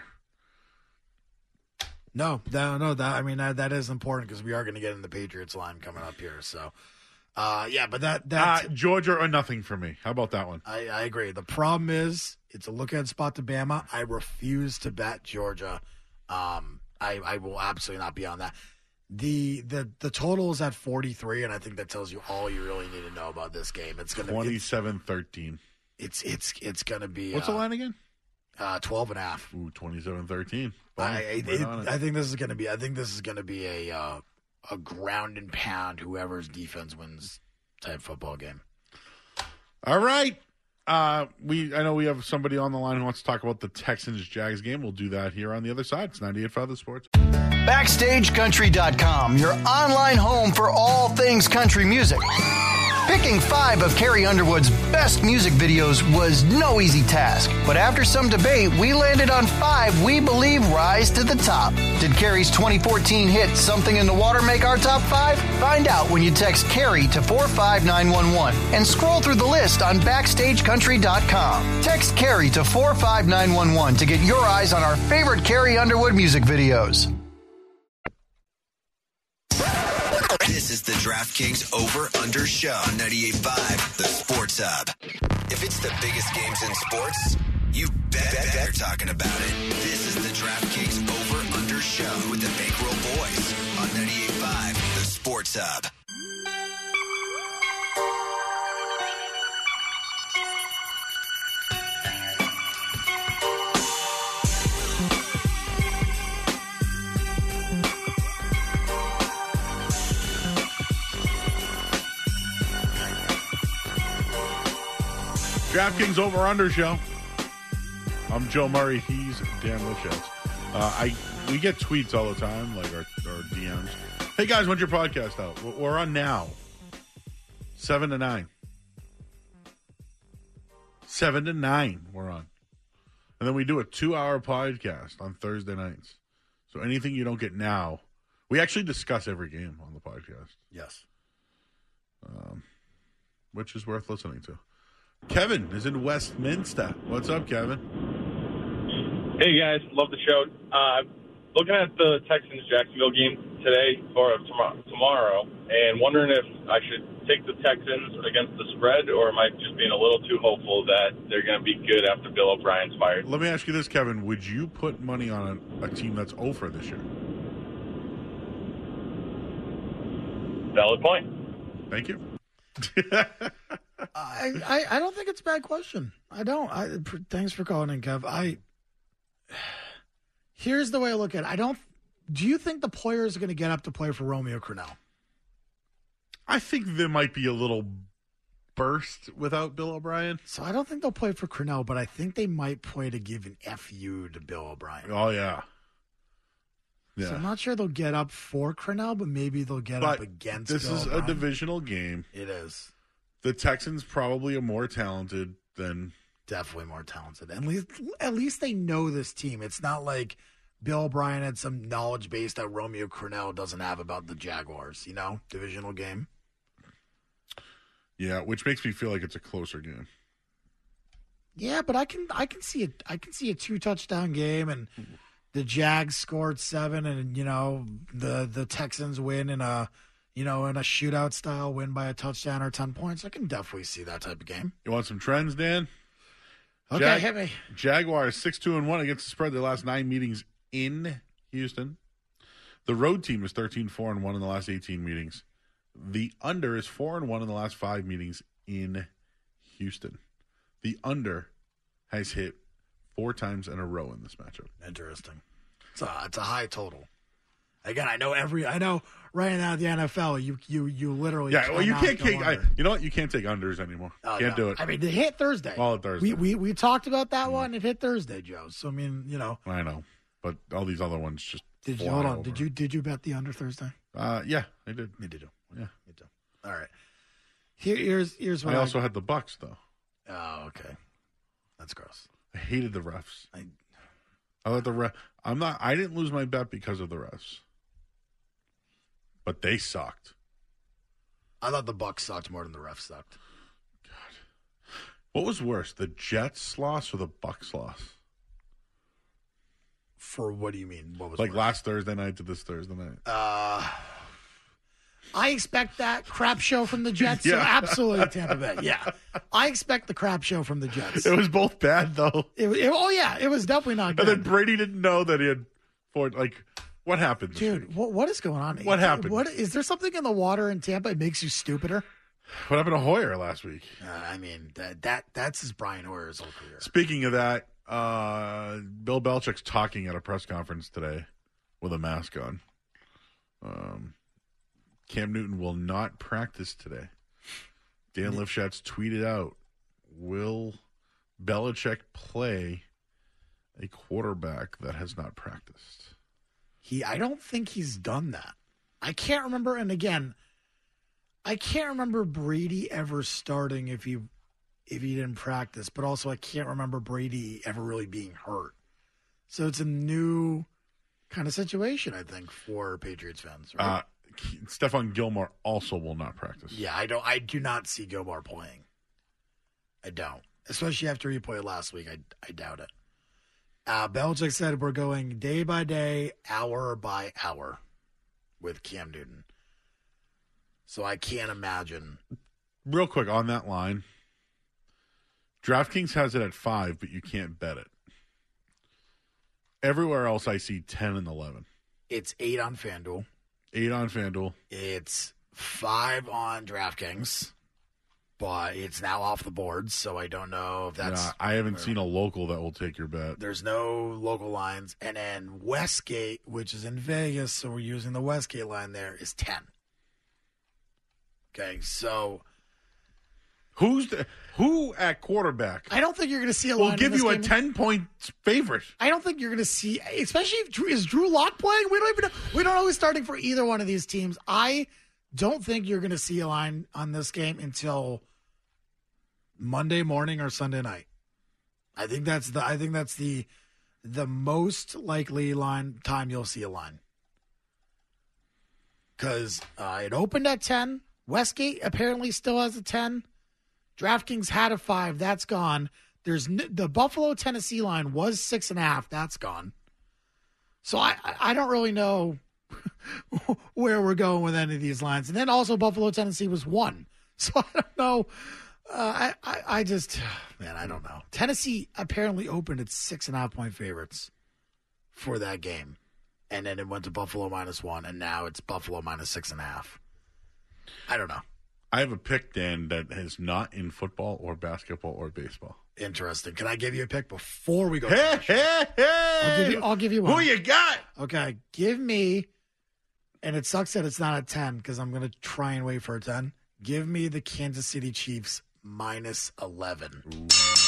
No, no, no. That I mean that that is important because we are going to get in the Patriots line coming up here. So, uh, yeah, but that that Uh, Georgia or nothing for me. How about that one? I, I agree. The problem is it's a look ahead spot to Bama. I refuse to bet Georgia. Um, I I will absolutely not be on that. The the the total is at forty-three, and I think that tells you all you really need to know about this game. It's going to be twenty-seven thirteen. It's it's it's going to be What's uh, the line again? Uh, twelve and a half. Ooh, twenty-seven thirteen. I I, Right it, on it. I think this is going to be. I think this is going to be a uh, a ground and pound. Whoever's defense wins type football game. All right. Uh, we I know we have somebody on the line who wants to talk about the Texans Jags game. We'll do that here on the other side. It's ninety-eight point five The Sports. Backstage Country dot com, your online home for all things country music. Picking five of Carrie Underwood's best music videos was no easy task, but after some debate, we landed on five we believe rise to the top. Did Carrie's twenty fourteen hit Something in the Water make our top five? Find out when you text Carrie to four five nine one one and scroll through the list on Backstage Country dot com. Text Carrie to four five nine one one to get your eyes on our favorite Carrie Underwood music videos. This is the DraftKings Over-Under Show on ninety-eight point five The Sports Hub. If it's the biggest games in sports, you bet, bet, bet you're talking about it. This is the DraftKings Over-Under Show with the Bankroll Boys on ninety-eight point five The Sports Hub. DraftKings Over Under Show. I'm Joe Murray. He's Dan Lifshitz. Uh, I we get tweets all the time, like our, our D Ms. Hey guys, when's your podcast out? We're, we're on now. Seven to nine. Seven to nine. We're on, and then we do a two-hour podcast on Thursday nights. So anything you don't get now, we actually discuss every game on the podcast. Yes, um, which is worth listening to. Kevin is in Westminster. What's up, Kevin? Hey, guys. Love the show. Uh, looking at the Texans-Jacksonville game today or tomorrow, tomorrow, and wondering if I should take the Texans against the spread, or am I just being a little too hopeful that they're going to be good after Bill O'Brien's fired? Let me ask you this, Kevin. Would you put money on a, a team that's over this year? Valid point. Thank you. I, I I don't think it's a bad question. I don't. I thanks for calling in, Kev. I here's the way I look at it. I don't. Do you think the players are going to get up to play for Romeo Crennel? I think there might be a little burst without Bill O'Brien. So I don't think they'll play for Crennel, but I think they might play to give an F U to Bill O'Brien. Oh yeah. Yeah. So I'm not sure they'll get up for Crennel, but maybe they'll get but up against. This Bill is O'Brien. a divisional game. It is. The Texans probably are more talented than definitely more talented. At least, at least they know this team. It's not like Bill O'Brien had some knowledge base that Romeo Crennel doesn't have about the Jaguars, you know, divisional game. Yeah, which makes me feel like it's a closer game. Yeah, but I can I can see it. I can see a two touchdown game, and the Jags scored seven, and you know the the Texans win in a you know in a shootout style win by a touchdown or ten points. I can definitely see that type of game. You want some trends, Dan? Okay, Jag- hit me. Jaguars six two and one against the spread. Their last nine meetings in Houston. The road team is thirteen four and one in the last eighteen meetings. The under is four and one in the last five meetings in Houston. The under has hit four times in a row in this matchup. Interesting. It's a it's a high total. Again, I know every I know right now the N F L you you you literally Yeah, well, you can't go take. I, under. you know what? You can't take unders anymore. Oh, can't no. do it. I mean, it hit Thursday. All Thursday. We we we talked about that one. It hit Thursday, Joe. So I mean, you know. I know, but all these other ones just. Did you fly hold on? over. Did you did you bet the under Thursday? Uh, yeah, I did. Me did. Yeah, me too. All right. Here, here's here's what I I also had the Bucks though. Oh, okay. That's gross. I hated the refs. I, I thought the ref. I'm not. I didn't lose my bet because of the refs, but they sucked. I thought the Bucks sucked more than the refs sucked. What was worse, the Jets loss or the Bucks loss? For what do you mean? What was Like worse? last Thursday night to this Thursday night. Uh, I expect that crap show from the Jets. So Yeah. absolutely Tampa Bay. Yeah, I expect the crap show from the Jets. It was both bad though. It, it- oh yeah, it was definitely not And good. then Brady didn't know that he had four. Like, what happened, this Dude, week? what what is going on? What happened? What is there something in the water in Tampa that makes you stupider? What happened to Hoyer last week? Uh, I mean that that that's his Brian Hoyer's whole career. Speaking of that, uh, Bill Belichick's talking at a press conference today with a mask on. Um, Cam Newton will not practice today. Dan Lifshatz tweeted out, will Belichick play a quarterback that has not practiced? He, I don't think he's done that. I can't remember. And again, I can't remember Brady ever starting if he if he didn't practice. But also, I can't remember Brady ever really being hurt. So it's a new kind of situation, I think, for Patriots fans. Right? Uh, Stephon Gilmore also will not practice. Yeah, I don't. I do not see Gilmore playing. I don't, especially after he played last week. I I doubt it. Uh, Belichick said we're going day by day, hour by hour, with Cam Newton. So I can't imagine. Real quick on that line, DraftKings has it at five, but you can't bet it. Everywhere else, I see ten and eleven. It's eight on FanDuel. Eight on FanDuel. It's five on DraftKings, but it's now off the board, so I don't know if that's. Yeah, I haven't seen a local that will take your bet. There's no local lines. And then Westgate, which is in Vegas, so we're using the Westgate line there, is ten. Okay, so. Who's the, who at quarterback? I don't think you're going to see a We'll line. in give this you a game. ten-point favorite. I don't think you're going to see, especially if Drew, is Drew Lock playing? We don't even know. We don't know who's starting for either one of these teams. I don't think you're going to see a line on this game until Monday morning or Sunday night. I think that's the. I think that's the the most likely line time you'll see a line. Because uh, it opened at ten. Westgate apparently still has a ten. DraftKings had a five. That's gone. There's n- the Buffalo Tennessee line was six and a half. That's gone. So I I I don't really know where we're going with any of these lines. And then also Buffalo Tennessee was one. So I don't know. Uh, I, I I just man I don't know. Tennessee apparently opened at six and a half point favorites for that game, and then it went to Buffalo minus one, and now it's Buffalo minus six and a half. I don't know. I have a pick, Dan, that is not in football or basketball or baseball. Interesting. Can I give you a pick before we go? Hey, to the show? hey, hey! I'll give you. I'll give you one. Who you got? Okay, give me. And it sucks that it's not a ten because I'm going to try and wait for a ten. Give me the Kansas City Chiefs minus eleven. Ooh.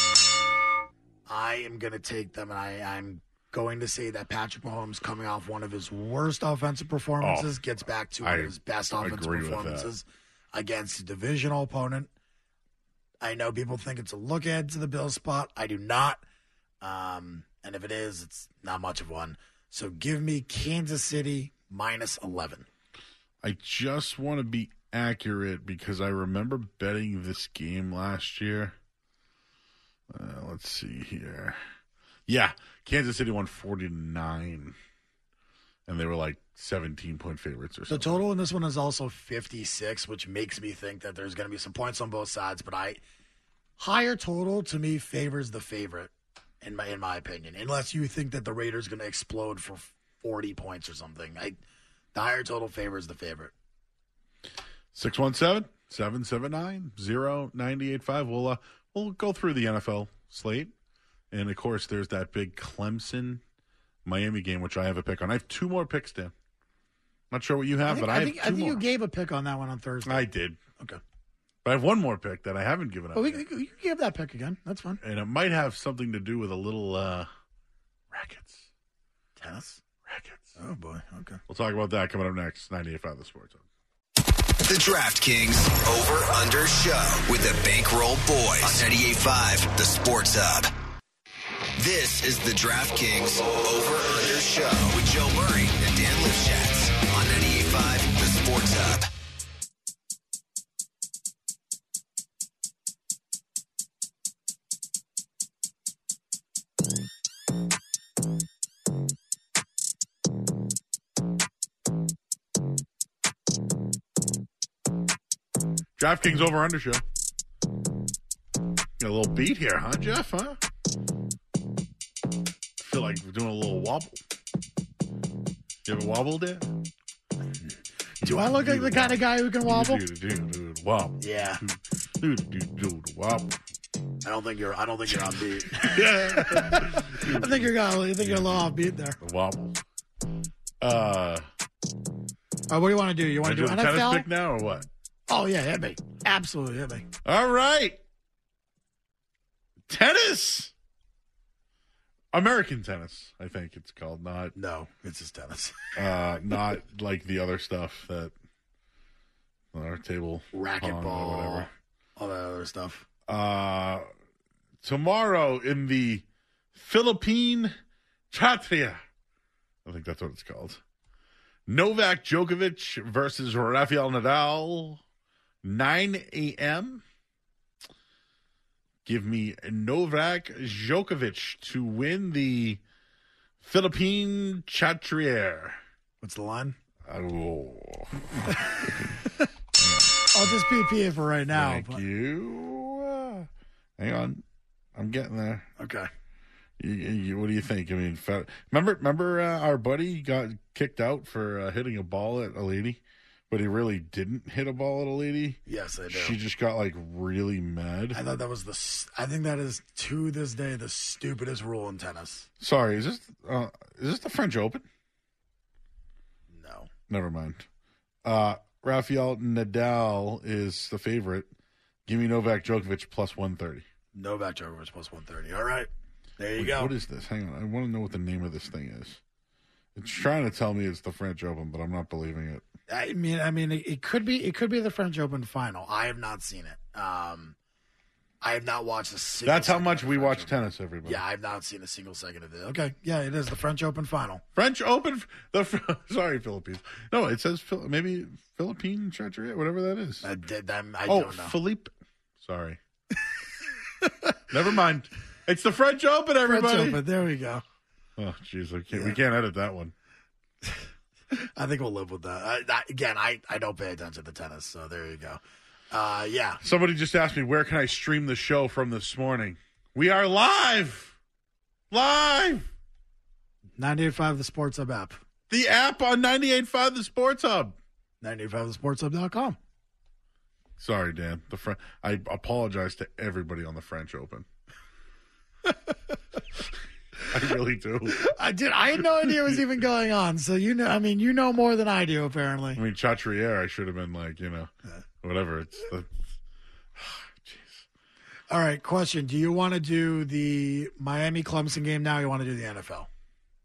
I am going to take them, and I, I'm going to say that Patrick Mahomes, coming off one of his worst offensive performances, Oh, gets back to I one of his best offensive agree with performances against a divisional opponent. I know people think it's a look ahead to the Bills spot. I do not. Um, and if it is, it's not much of one. So give me Kansas City minus eleven. I just want to be accurate because I remember betting this game last year. Uh, let's see here. Yeah, Kansas City won forty to nine, and they were like seventeen-point favorites or The something. total in this one is also fifty-six, which makes me think that there's going to be some points on both sides. But I higher total to me favors the favorite, in my in my opinion. Unless you think that the Raiders are going to explode for forty points or something, I the higher total favors the favorite. six one seven, seven seven nine, zero nine eight five. We'll, uh, we'll go through the N F L slate. And, of course, there's that big Clemson-Miami game, which I have a pick on. I have two more picks, Dan. Not sure what you have, I think, but I, I have think, two I think more. you gave a pick on that one on Thursday. I did. Okay. But I have one more pick that I haven't given up. Well, we, yet. we, you can give that pick again. That's fine. And it might have something to do with a little uh, rackets. Tennis? Rackets. Oh, boy. Okay. We'll talk about that coming up next. ninety-eight point five The Sports Hub. The DraftKings Over-Under Show with the Bankroll Boys on ninety-eight point five The Sports Hub. This is the DraftKings Over-Under Show with Joe Murray and Dan Lipschatz on ninety-eight point five The Sports Hub. DraftKings Over Under Show. Got a little beat here, huh, Jeff? Huh? Feel like we're doing a little wobble. You have a wobble, Dan? Do I look like the kind of guy who can wobble? Dude, dude, dude, wobble. Yeah. Dude, dude, dude, wobble. I don't think you're. I don't think you're on beat. I think you're got. I think you're a little off beat there. The wobble. Uh, Uh, what do you want to do? You want to do the N F L? tennis pick now or what? Oh yeah, hit me. Absolutely hit me. All right. Tennis. American tennis, I think it's called. Not No, it's just tennis. uh, not like the other stuff that on our table, pong or Racquetball, whatever. all that other stuff. Uh, tomorrow in the Philippine Chatria, I think that's what it's called. Novak Djokovic versus Rafael Nadal, nine a.m. Give me Novak Djokovic to win the Philippine Chatrier. What's the line? Oh. I'll just P P it for right now. Thank but- you. Uh, hang on. I'm getting there. Okay. You, you, what do you think? I mean, fe- remember remember uh, our buddy got kicked out for uh, hitting a ball at a lady, but he really didn't hit a ball at a lady. Yes, I do. She just got like really mad. I thought that was the. s- I think that is to this day the stupidest rule in tennis. Sorry, is this uh, is this the French Open? No. Never mind. Uh, Rafael Nadal is the favorite. Give me Novak Djokovic plus one thirty. Novak Djokovic plus one thirty. All right. There you Wait, go. What is this? Hang on. I want to know what the name of this thing is. It's trying to tell me it's the French Open, but I'm not believing it. I mean, I mean, it, it could be. It could be the French Open final. I have not seen it. Um, I have not watched a single. That's how second much of we the French watch Open. tennis, everybody. Yeah, I have not seen a single second of it. Okay, yeah, it is the French Open final. French Open. The sorry, Philippines. No, it says Phil- maybe Philippine Chatrier, whatever that is. I did. I, I oh, don't know. Philippe. Sorry. Never mind. It's the French Open, everybody. French Open. There we go. Oh, jeez, I can't. We can't edit that one. I think we'll live with that. I, I, again, I, I don't pay attention to tennis, so there you go. Uh, yeah. Somebody just asked me, where can I stream the show from this morning? We are live. Live. ninety-eight point five The Sports Hub app. The app on ninety-eight point five The Sports Hub. ninety-eight point five the sports hub dot com. Sorry, Dan. The Fr- I apologize to everybody on the French Open. I really do. I did. I had no idea it was even going on. So you know, I mean, you know more than I do, apparently. I mean, Chatrier, I should have been like, you know, whatever. It's the. All right, question. Do you want to do the Miami Clemson game now or you want to do the N F L?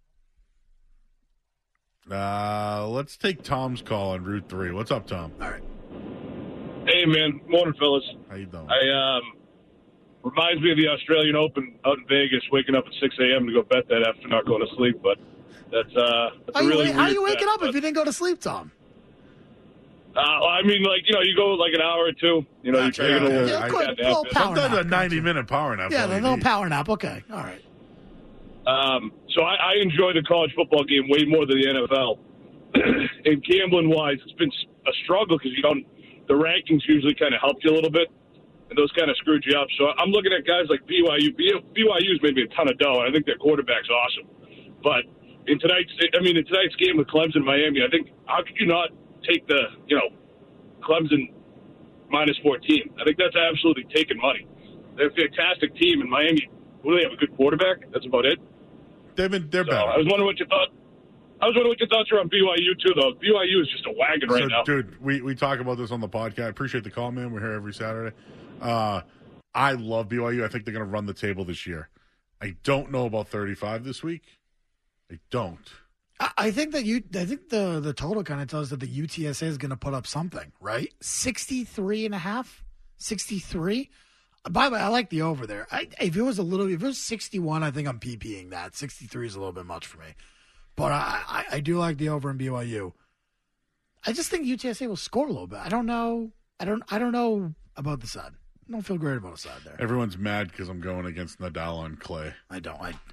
Uh, let's take Tom's call on Route three. What's up, Tom? All right. Hey, man. Morning, fellas. How you doing? I, um, reminds me of the Australian Open out in Vegas, waking up at six a.m. to go bet that after not going to sleep. But That's uh. That's How a you, really wa- how weird you waking stat, up but, if you didn't go to sleep, Tom? Uh, I mean, like you know, you go like an hour or two. You know, you Gotcha. try to get a Yeah, little, yeah, I, good. got to Little have power Sometimes nap, a ninety-minute power nap. Yeah, all the you little need. power nap. Okay, all right. Um, so I, I enjoy the college football game way more than the N F L. And gambling wise, it's been a struggle because you don't. The rankings usually kind of helped you a little bit, and those kind of screwed you up. So I'm looking at guys like B Y U. B Y U's made me a ton of dough, and I think their quarterback's awesome. But in tonight's, I mean, in tonight's game with Clemson, Miami, I think how could you not take the, you know, Clemson minus fourteen? I think that's absolutely taking money. They're a fantastic team, and Miami really have a good quarterback. That's about it. They've been, they're So better. I was wondering what you thought. I was wondering what your thoughts are on B Y U too, though. B Y U is just a wagon right so, now. Dude, we, we talk about this on the podcast. I appreciate the call, man. We're here every Saturday. Uh, I love B Y U. I think they're going to run the table this year. I don't know about thirty-five this week. I don't. I, I think that you. I think the the total kind of tells that the U T S A is going to put up something, right? sixty-three and a half, sixty-three. By the way, I like the over there. I, if it was a little, if it was sixty-one, I think I'm PPing that. sixty-three is a little bit much for me. But I, I, I do like the over in B Y U. I just think U T S A will score a little bit. I don't know. I don't. I don't know about the side. I don't feel great about the side there. Everyone's mad because I'm going against Nadal on clay. I don't. I.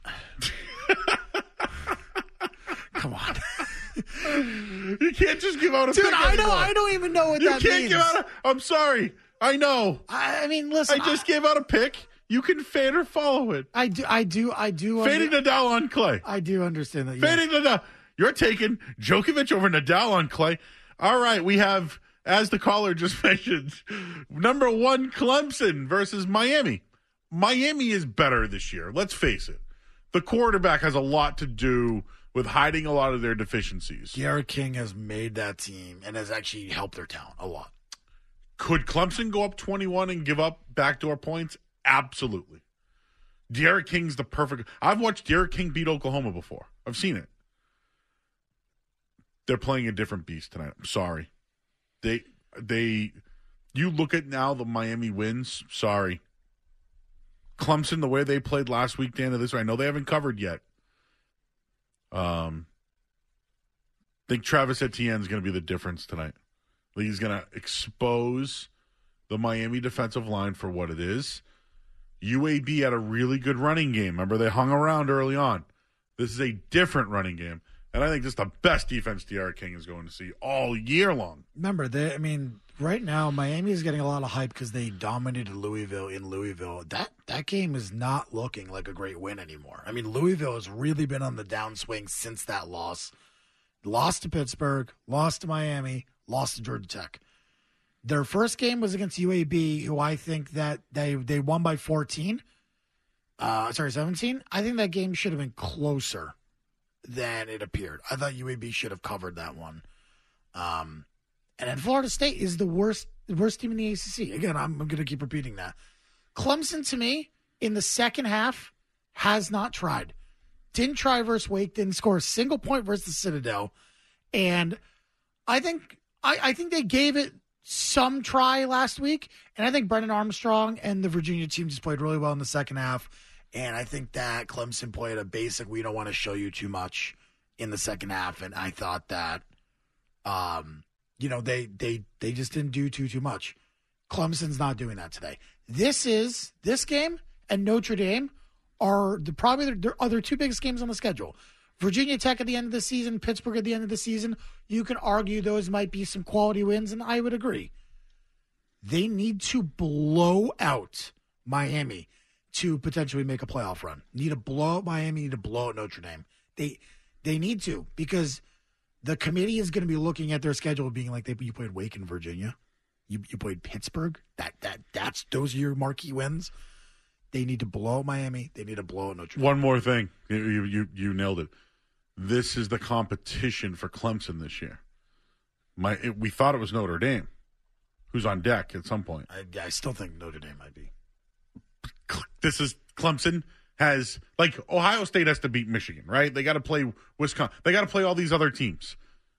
Come on. You can't just give out a Dude, pick I know. anymore. I don't even know what You that can't means. give out a. I'm sorry. I know. I, I mean, listen. I just gave out a pick. You can fade or follow it. I do. I do. I do. Fading under- Nadal on clay. I do understand that. Yes. Fading Nadal. You're taking Djokovic over Nadal on clay. All right, we have, as the caller just mentioned, number one Clemson versus Miami. Miami is better this year. Let's face it. The quarterback has a lot to do with hiding a lot of their deficiencies. Garrett King has made that team and has actually helped their talent a lot. Could Clemson go up twenty-one and give up backdoor points? Absolutely. Derek King's the perfect. I've watched Derek King beat Oklahoma before. I've seen it. They're playing a different beast tonight. I'm sorry. They, they, you look at now the Miami wins. Sorry. Clemson, the way they played last week, Dan, this I know they haven't covered yet. Um, I think Travis Etienne is going to be the difference tonight. I think he's going to expose the Miami defensive line for what it is. U A B had a really good running game. Remember, they hung around early on. This is a different running game. And I think this is the best defense Derek King is going to see all year long. Remember, they, I mean, right now, Miami is getting a lot of hype because they dominated Louisville in Louisville. That that game is not looking like a great win anymore. I mean, Louisville has really been on the downswing since that loss. Lost to Pittsburgh, lost to Miami, lost to Georgia Tech. Their first game was against U A B, who I think that they, they won by fourteen. Uh, sorry, seventeen. I think that game should have been closer than it appeared. I thought U A B should have covered that one. Um, and then Florida State is the worst worst team in the A C C. Again, I'm, I'm going to keep repeating that. Clemson, to me, in the second half, has not tried. Didn't try versus Wake, didn't score a single point versus the Citadel. And I think I, I think they gave it some try last week. And I think Brendan Armstrong and the Virginia team just played really well in the second half. And I think that Clemson played a basic, we don't want to show you too much in the second half. And I thought that, um, you know, they they they just didn't do too, too much. Clemson's not doing that today. This is, this game and Notre Dame are the probably the, the other two biggest games on the schedule. Virginia Tech at the end of the season, Pittsburgh at the end of the season. You can argue those might be some quality wins, and I would agree. They need to blow out Miami to potentially make a playoff run. Need to blow out Miami, need to blow out Notre Dame. They they need to, because the committee is going to be looking at their schedule being like, they, you played Wake in Virginia. You you played Pittsburgh. That that that's those are your marquee wins. They need to blow out Miami. They need to blow out Notre Dame. One more thing. You, you, you nailed it. This is the competition for Clemson this year. My it, We thought it was Notre Dame, who's on deck at some point. I, I still think Notre Dame might be. This is Clemson has, like, Ohio State has to beat Michigan, right? They got to play Wisconsin. They got to play all these other teams.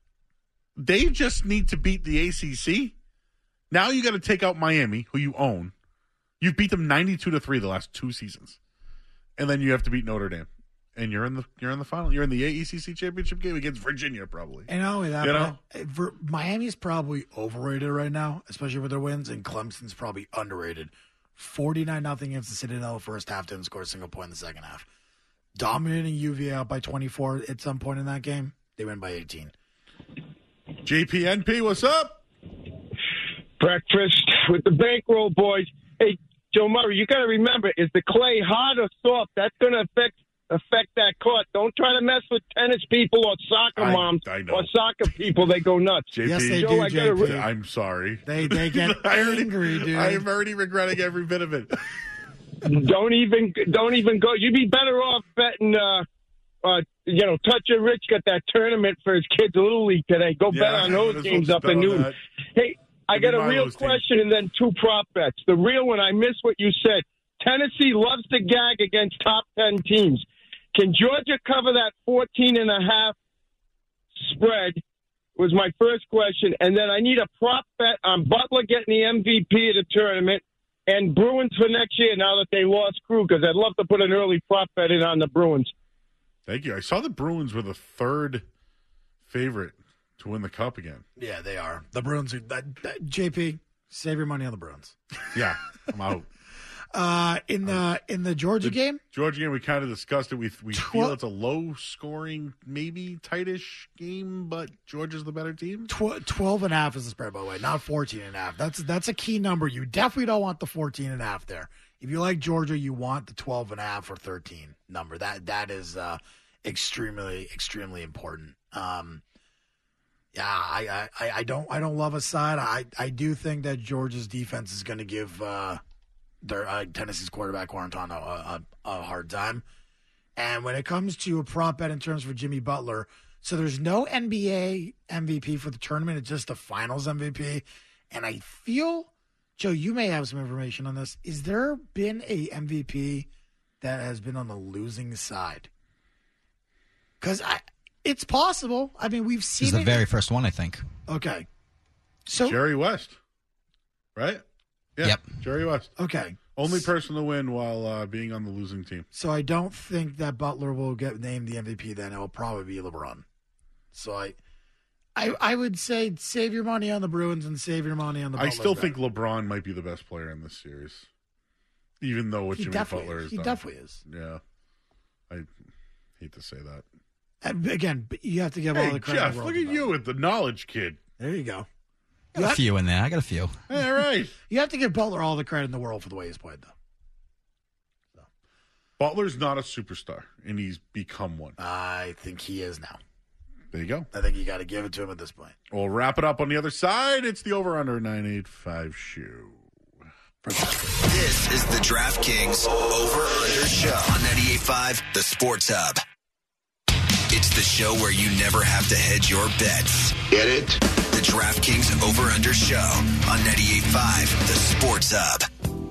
They just need to beat the A C C. Now you got to take out Miami, who you own. You beat them ninety-two to three the last two seasons. And then you have to beat Notre Dame. and you're in the you're in the final. You're in the A E C C championship game against Virginia, probably. And not only that, You but know? I- Vir- Miami's probably overrated right now, especially with their wins, and Clemson's probably underrated. forty-nine nothing against the Citadel the first half, didn't score a single point in the second half. Dominating U V A out by twenty-four at some point in that game. They win by eighteen. J P N P, what's up? Breakfast with the bankroll boys. Hey, Joe Murray, you got to remember, is the clay hard or soft? That's going to affect affect that court. Don't try to mess with tennis people or soccer I- moms I know. or soccer people. They go nuts. J P, Yes, they Joe, do, I J gotta P. re- I'm sorry. They they get I already- angry, dude. I am already regretting every bit of it. don't even don't even go. You'd be better off betting. Uh, uh, you know, Toucher Rich got that tournament for his kids' little league today. Go Yeah, bet on might those as well games just up bet in on noon. that. Hey, I Give got me a real Milo's team. question and then two prop bets. The real one, I missed what you said. Tennessee loves to gag against top ten teams. Can Georgia cover that fourteen and a half spread? Was my first question. And then I need a prop bet on Butler getting the M V P of the tournament and Bruins for next year now that they lost Crew, because I'd love to put an early prop bet in on the Bruins. Thank you. I saw the Bruins were the third favorite to win the cup again. Yeah, they are. The Bruins are. That, that, J P, save your money on the Bruins. Yeah, I'm out. Uh, in the in the Georgia game, Georgia game, we kind of discussed it. We we Tw- feel it's a low scoring, maybe tightish game, but Georgia's the better team. tw- twelve and a half is the spread, by the way, not fourteen and a half. That's that's a key number. You definitely don't want the fourteen and a half there. If you like Georgia, you want the twelve and a half or thirteen number. That that is uh, extremely extremely important. Um, yeah, I, I, I don't I don't love a side. I, I do think that Georgia's defense is going to give uh, their uh, Tennessee's quarterback Warrenton a, a, a hard time. And when it comes to a prop bet in terms for Jimmy Butler, so there's no N B A M V P for the tournament. It's just the Finals M V P. And I feel, Joe, you may have some information on this. Is there been a M V P that has been on the losing side? Because I, it's possible. I mean, we've seen He's the it. very first one, I think. Okay. So Jerry West, right? Yeah, Yep. Jerry West. Okay. Only person to win while uh, being on the losing team. So I don't think that Butler will get named the M V P then. It will probably be LeBron. So I I I would say save your money on the Bruins and save your money on the I Butler still bet. think LeBron might be the best player in this series, even though what He Jimmy definitely Butler is. has He done. definitely is. Yeah, I hate to say that. And again, but you have to give all Hey, the credit in Jeff, the world look to at you with the knowledge kid. There you go. Got a few in there. I got a few. All right. You have to give Butler all the credit in the world for the way he's played, though. Butler's not a superstar, and he's become one. I think he is now. There you go. I think you got to give it to him at this point. We'll wrap it up on the other side. It's the over-under nine eighty-five shoe. This is the DraftKings Over-Under Show on ninety-eight point five, The Sports Hub. It's the show where you never have to hedge your bets. Get it? The DraftKings Over-Under Show on ninety-eight point five, The Sports Hub.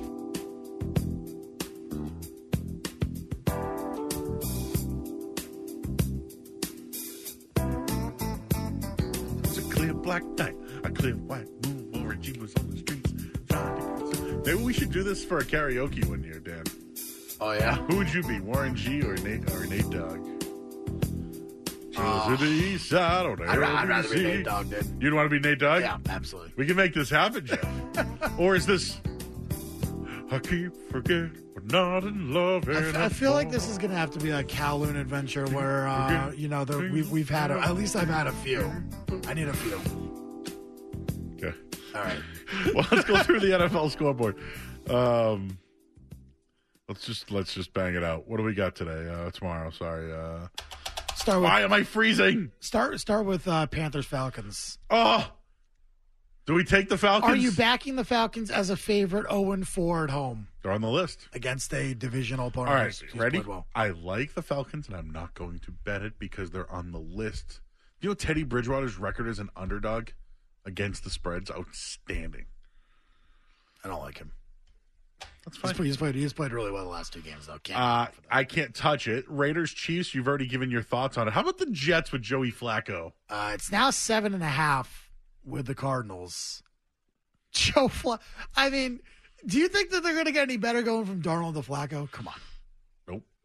It's a clear black night, a clear white moon. Warren G was on the streets. trying to- Maybe we should do this for a karaoke one year, Dan. Oh, yeah? Who would you be, Warren G or Nate or Nate Dogg? Uh, to the east side or the I'd, ra- I'd rather be sea. Nate Dogg, dude. You'd want to be Nate Dogg? Yeah, absolutely. We can make this happen, Jeff. Or is this? I keep forgetting we're not in love I, f- anymore. I feel like this is going to have to be a Kowloon adventure where, uh, you know, the, we've, we've had, a, at least I've had a few. I need a few. Okay. All right. Well, let's go through the N F L scoreboard. Um, let's just let's just bang it out. What do we got today? Uh, tomorrow, sorry. Uh, Start with, why am I freezing? Start start with uh, Panthers Falcons. Oh, do we take the Falcons? Are you backing the Falcons as a favorite oh and four at home They're on the list. against a divisional opponent? All right, who's- who's ready? played well? I like the Falcons, and I'm not going to bet it because they're on the list. You know, Teddy Bridgewater's record as an underdog against the spread's outstanding. I don't like him. That's fine. He's played, he's played, he's played really well the last two games, though. Can't Uh, I can't touch it. Raiders, Chiefs, you've already given your thoughts on it. How about the Jets with Joey Flacco? Uh, it's now seven and a half with the Cardinals. Joe Flacco. I mean, do you think that they're going to get any better going from Darnold to Flacco? Come on. Nope.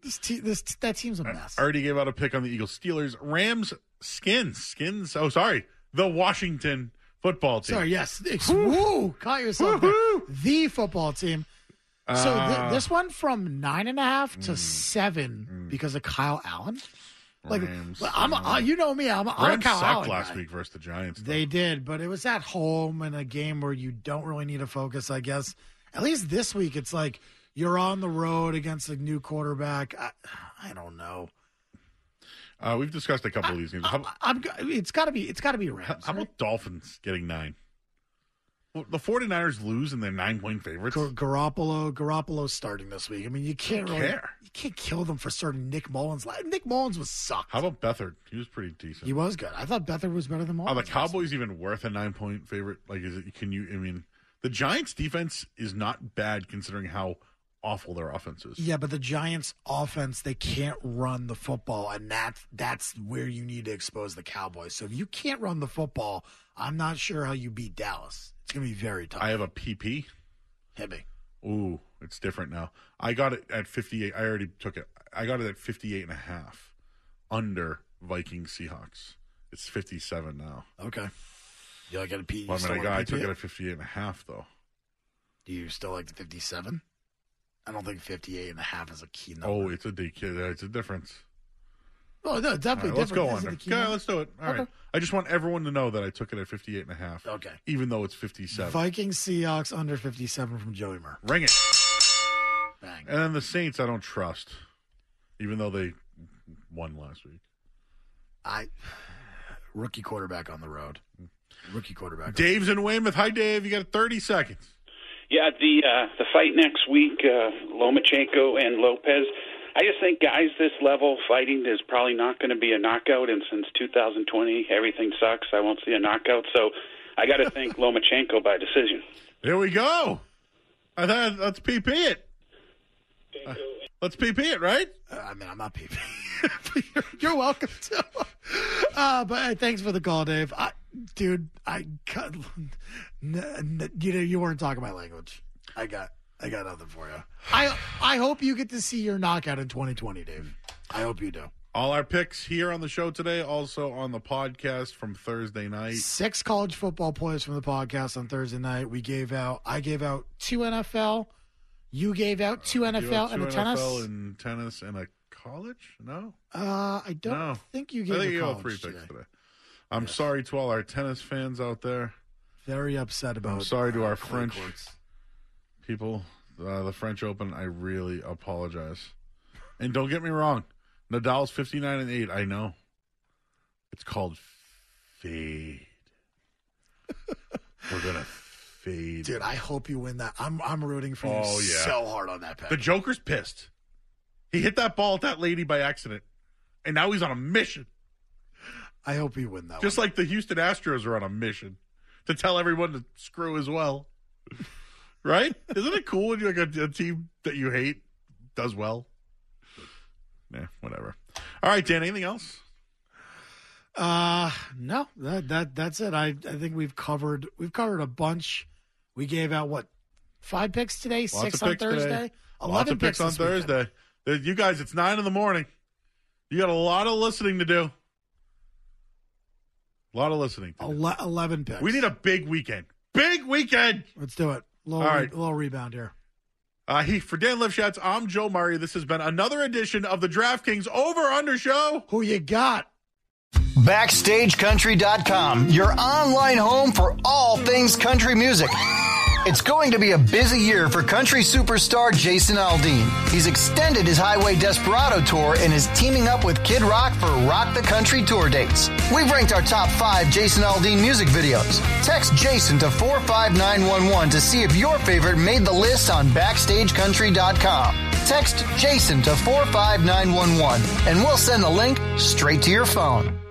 This, te- this that team's a mess. I already gave out a pick on the Eagles Steelers. Rams skins. Skins. Oh, sorry. The Washington football team. Sorry, yes. It's, woo, caught yourself there. The football team. So th- Uh, this one from nine and a half to mm, seven mm. because of Kyle Allen. Like Rams, I'm, a, uh, you know me. I'm, a, I'm a Rams Kyle sucked Allen last guy. week versus the Giants. though. They did, but it was at home in a game where you don't really need to focus. I guess at least this week, it's like you're on the road against a new quarterback. I, I don't know. Uh, we've discussed a couple of these games. How, I'm. It's got to be. It's got to be Rams. how about Dolphins getting nine? Well, the 49ers lose and they're nine-point favorites. Gar- Garoppolo. Garoppolo's starting this week. I mean, you can't Don't really. care. You can't kill them for starting Nick Mullins. Nick Mullins was sucked. How about Beathard? He was pretty decent. He was good. I thought Beathard was better than Mullins. Are the Cowboys even worth a nine-point favorite? Like, is it? Can you? I mean, the Giants' defense is not bad considering how awful their offense is. Yeah, but the Giants' offense, they can't run the football, and that's that's where you need to expose the Cowboys. So if you can't run the football, I'm not sure how you beat Dallas. It's going to be very tough. I have a P P. Hit me. Ooh, it's different now. I got it at fifty-eight. I already took it. I got it at fifty-eight and a half under Vikings Seahawks. It's fifty-seven now. Okay. You like it a P? Well, I you mean, I, still got, I like took P P? it at fifty-eight and a half, though. Do you still like the fifty-seven? I don't think fifty-eight and a half is a key number. Oh, it's a D K. It's a difference. Oh, no, definitely. All right, let's go different. This is under. the key Okay, number. let's do it. All right. Okay. I just want everyone to know that I took it at fifty-eight and a half. Okay. Even though it's fifty-seven. Vikings Seahawks under fifty-seven from Joey Murr. Ring it. Bang. And then the Saints, I don't trust, even though they won last week. I rookie quarterback on the road. Rookie quarterback. Dave's in Weymouth. Hi, Dave. You got thirty seconds. Yeah, the uh, the fight next week, uh, Lomachenko and Lopez. I just think guys this level fighting is probably not going to be a knockout, and since two thousand twenty everything sucks, I won't see a knockout. So I got to think Lomachenko by decision. Here we go. I thought let's P P it. Uh, let's P P it, right? Uh, I mean, I'm not P P. you're, you're welcome to. Uh, but uh, thanks for the call, Dave. I, dude, I cut. N- n- you know, you weren't talking my language. I got, I got nothing for you. I, I hope you get to see your knockout in twenty twenty, Dave. I hope you do. All our picks here on the show today, also on the podcast from Thursday night. Six college football players from the podcast on Thursday night. We gave out. I gave out two N F L. You gave out two N F L Two and a N F tennis. L and tennis and a college? No. Uh, I don't No. think you I gave think a you got college three today. picks today. I'm sorry to all our tennis fans out there. Very upset about. I'm sorry to uh, our clay French courts. people. Uh, the French Open, I really apologize. And don't get me wrong, Nadal's fifty-nine and eight. I know. It's called fade. We're gonna fade. Dude, I hope you win that. I'm I'm rooting for you Oh, yeah. so hard on that pick. The Joker's pissed. He hit that ball at that lady by accident, and now he's on a mission. I hope you win that. Just like the Houston Astros are on a mission to tell everyone to screw as well. Right? Isn't it cool when you're like a, a team that you hate does well? Yeah, whatever. All right, Dan, anything else? Uh no, that that that's it. I I think we've covered we've covered a bunch. We gave out what five picks today, Lots six of on picks Thursday, today. eleven Lots of picks, on this weekend. Thursday. There- You guys, it's nine in the morning. You got a lot of listening to do. A lot of listening. To do. Ele- eleven picks. We need a big weekend. Big weekend. Let's do it. Little, All re- right. little rebound here. Uh, he, for Dan Lifshatz, I'm Joe Murray. This has been another edition of the DraftKings Over Under Show. Who you got? Backstage Country dot com, your online home for all things country music. It's going to be a busy year for country superstar Jason Aldean. He's extended his Highway Desperado tour and is teaming up with Kid Rock for Rock the Country tour dates. We've ranked our top five Jason Aldean music videos. Text Jason to four five nine one one to see if your favorite made the list on Backstage Country dot com. Text Jason to four five nine one one and we'll send the link straight to your phone.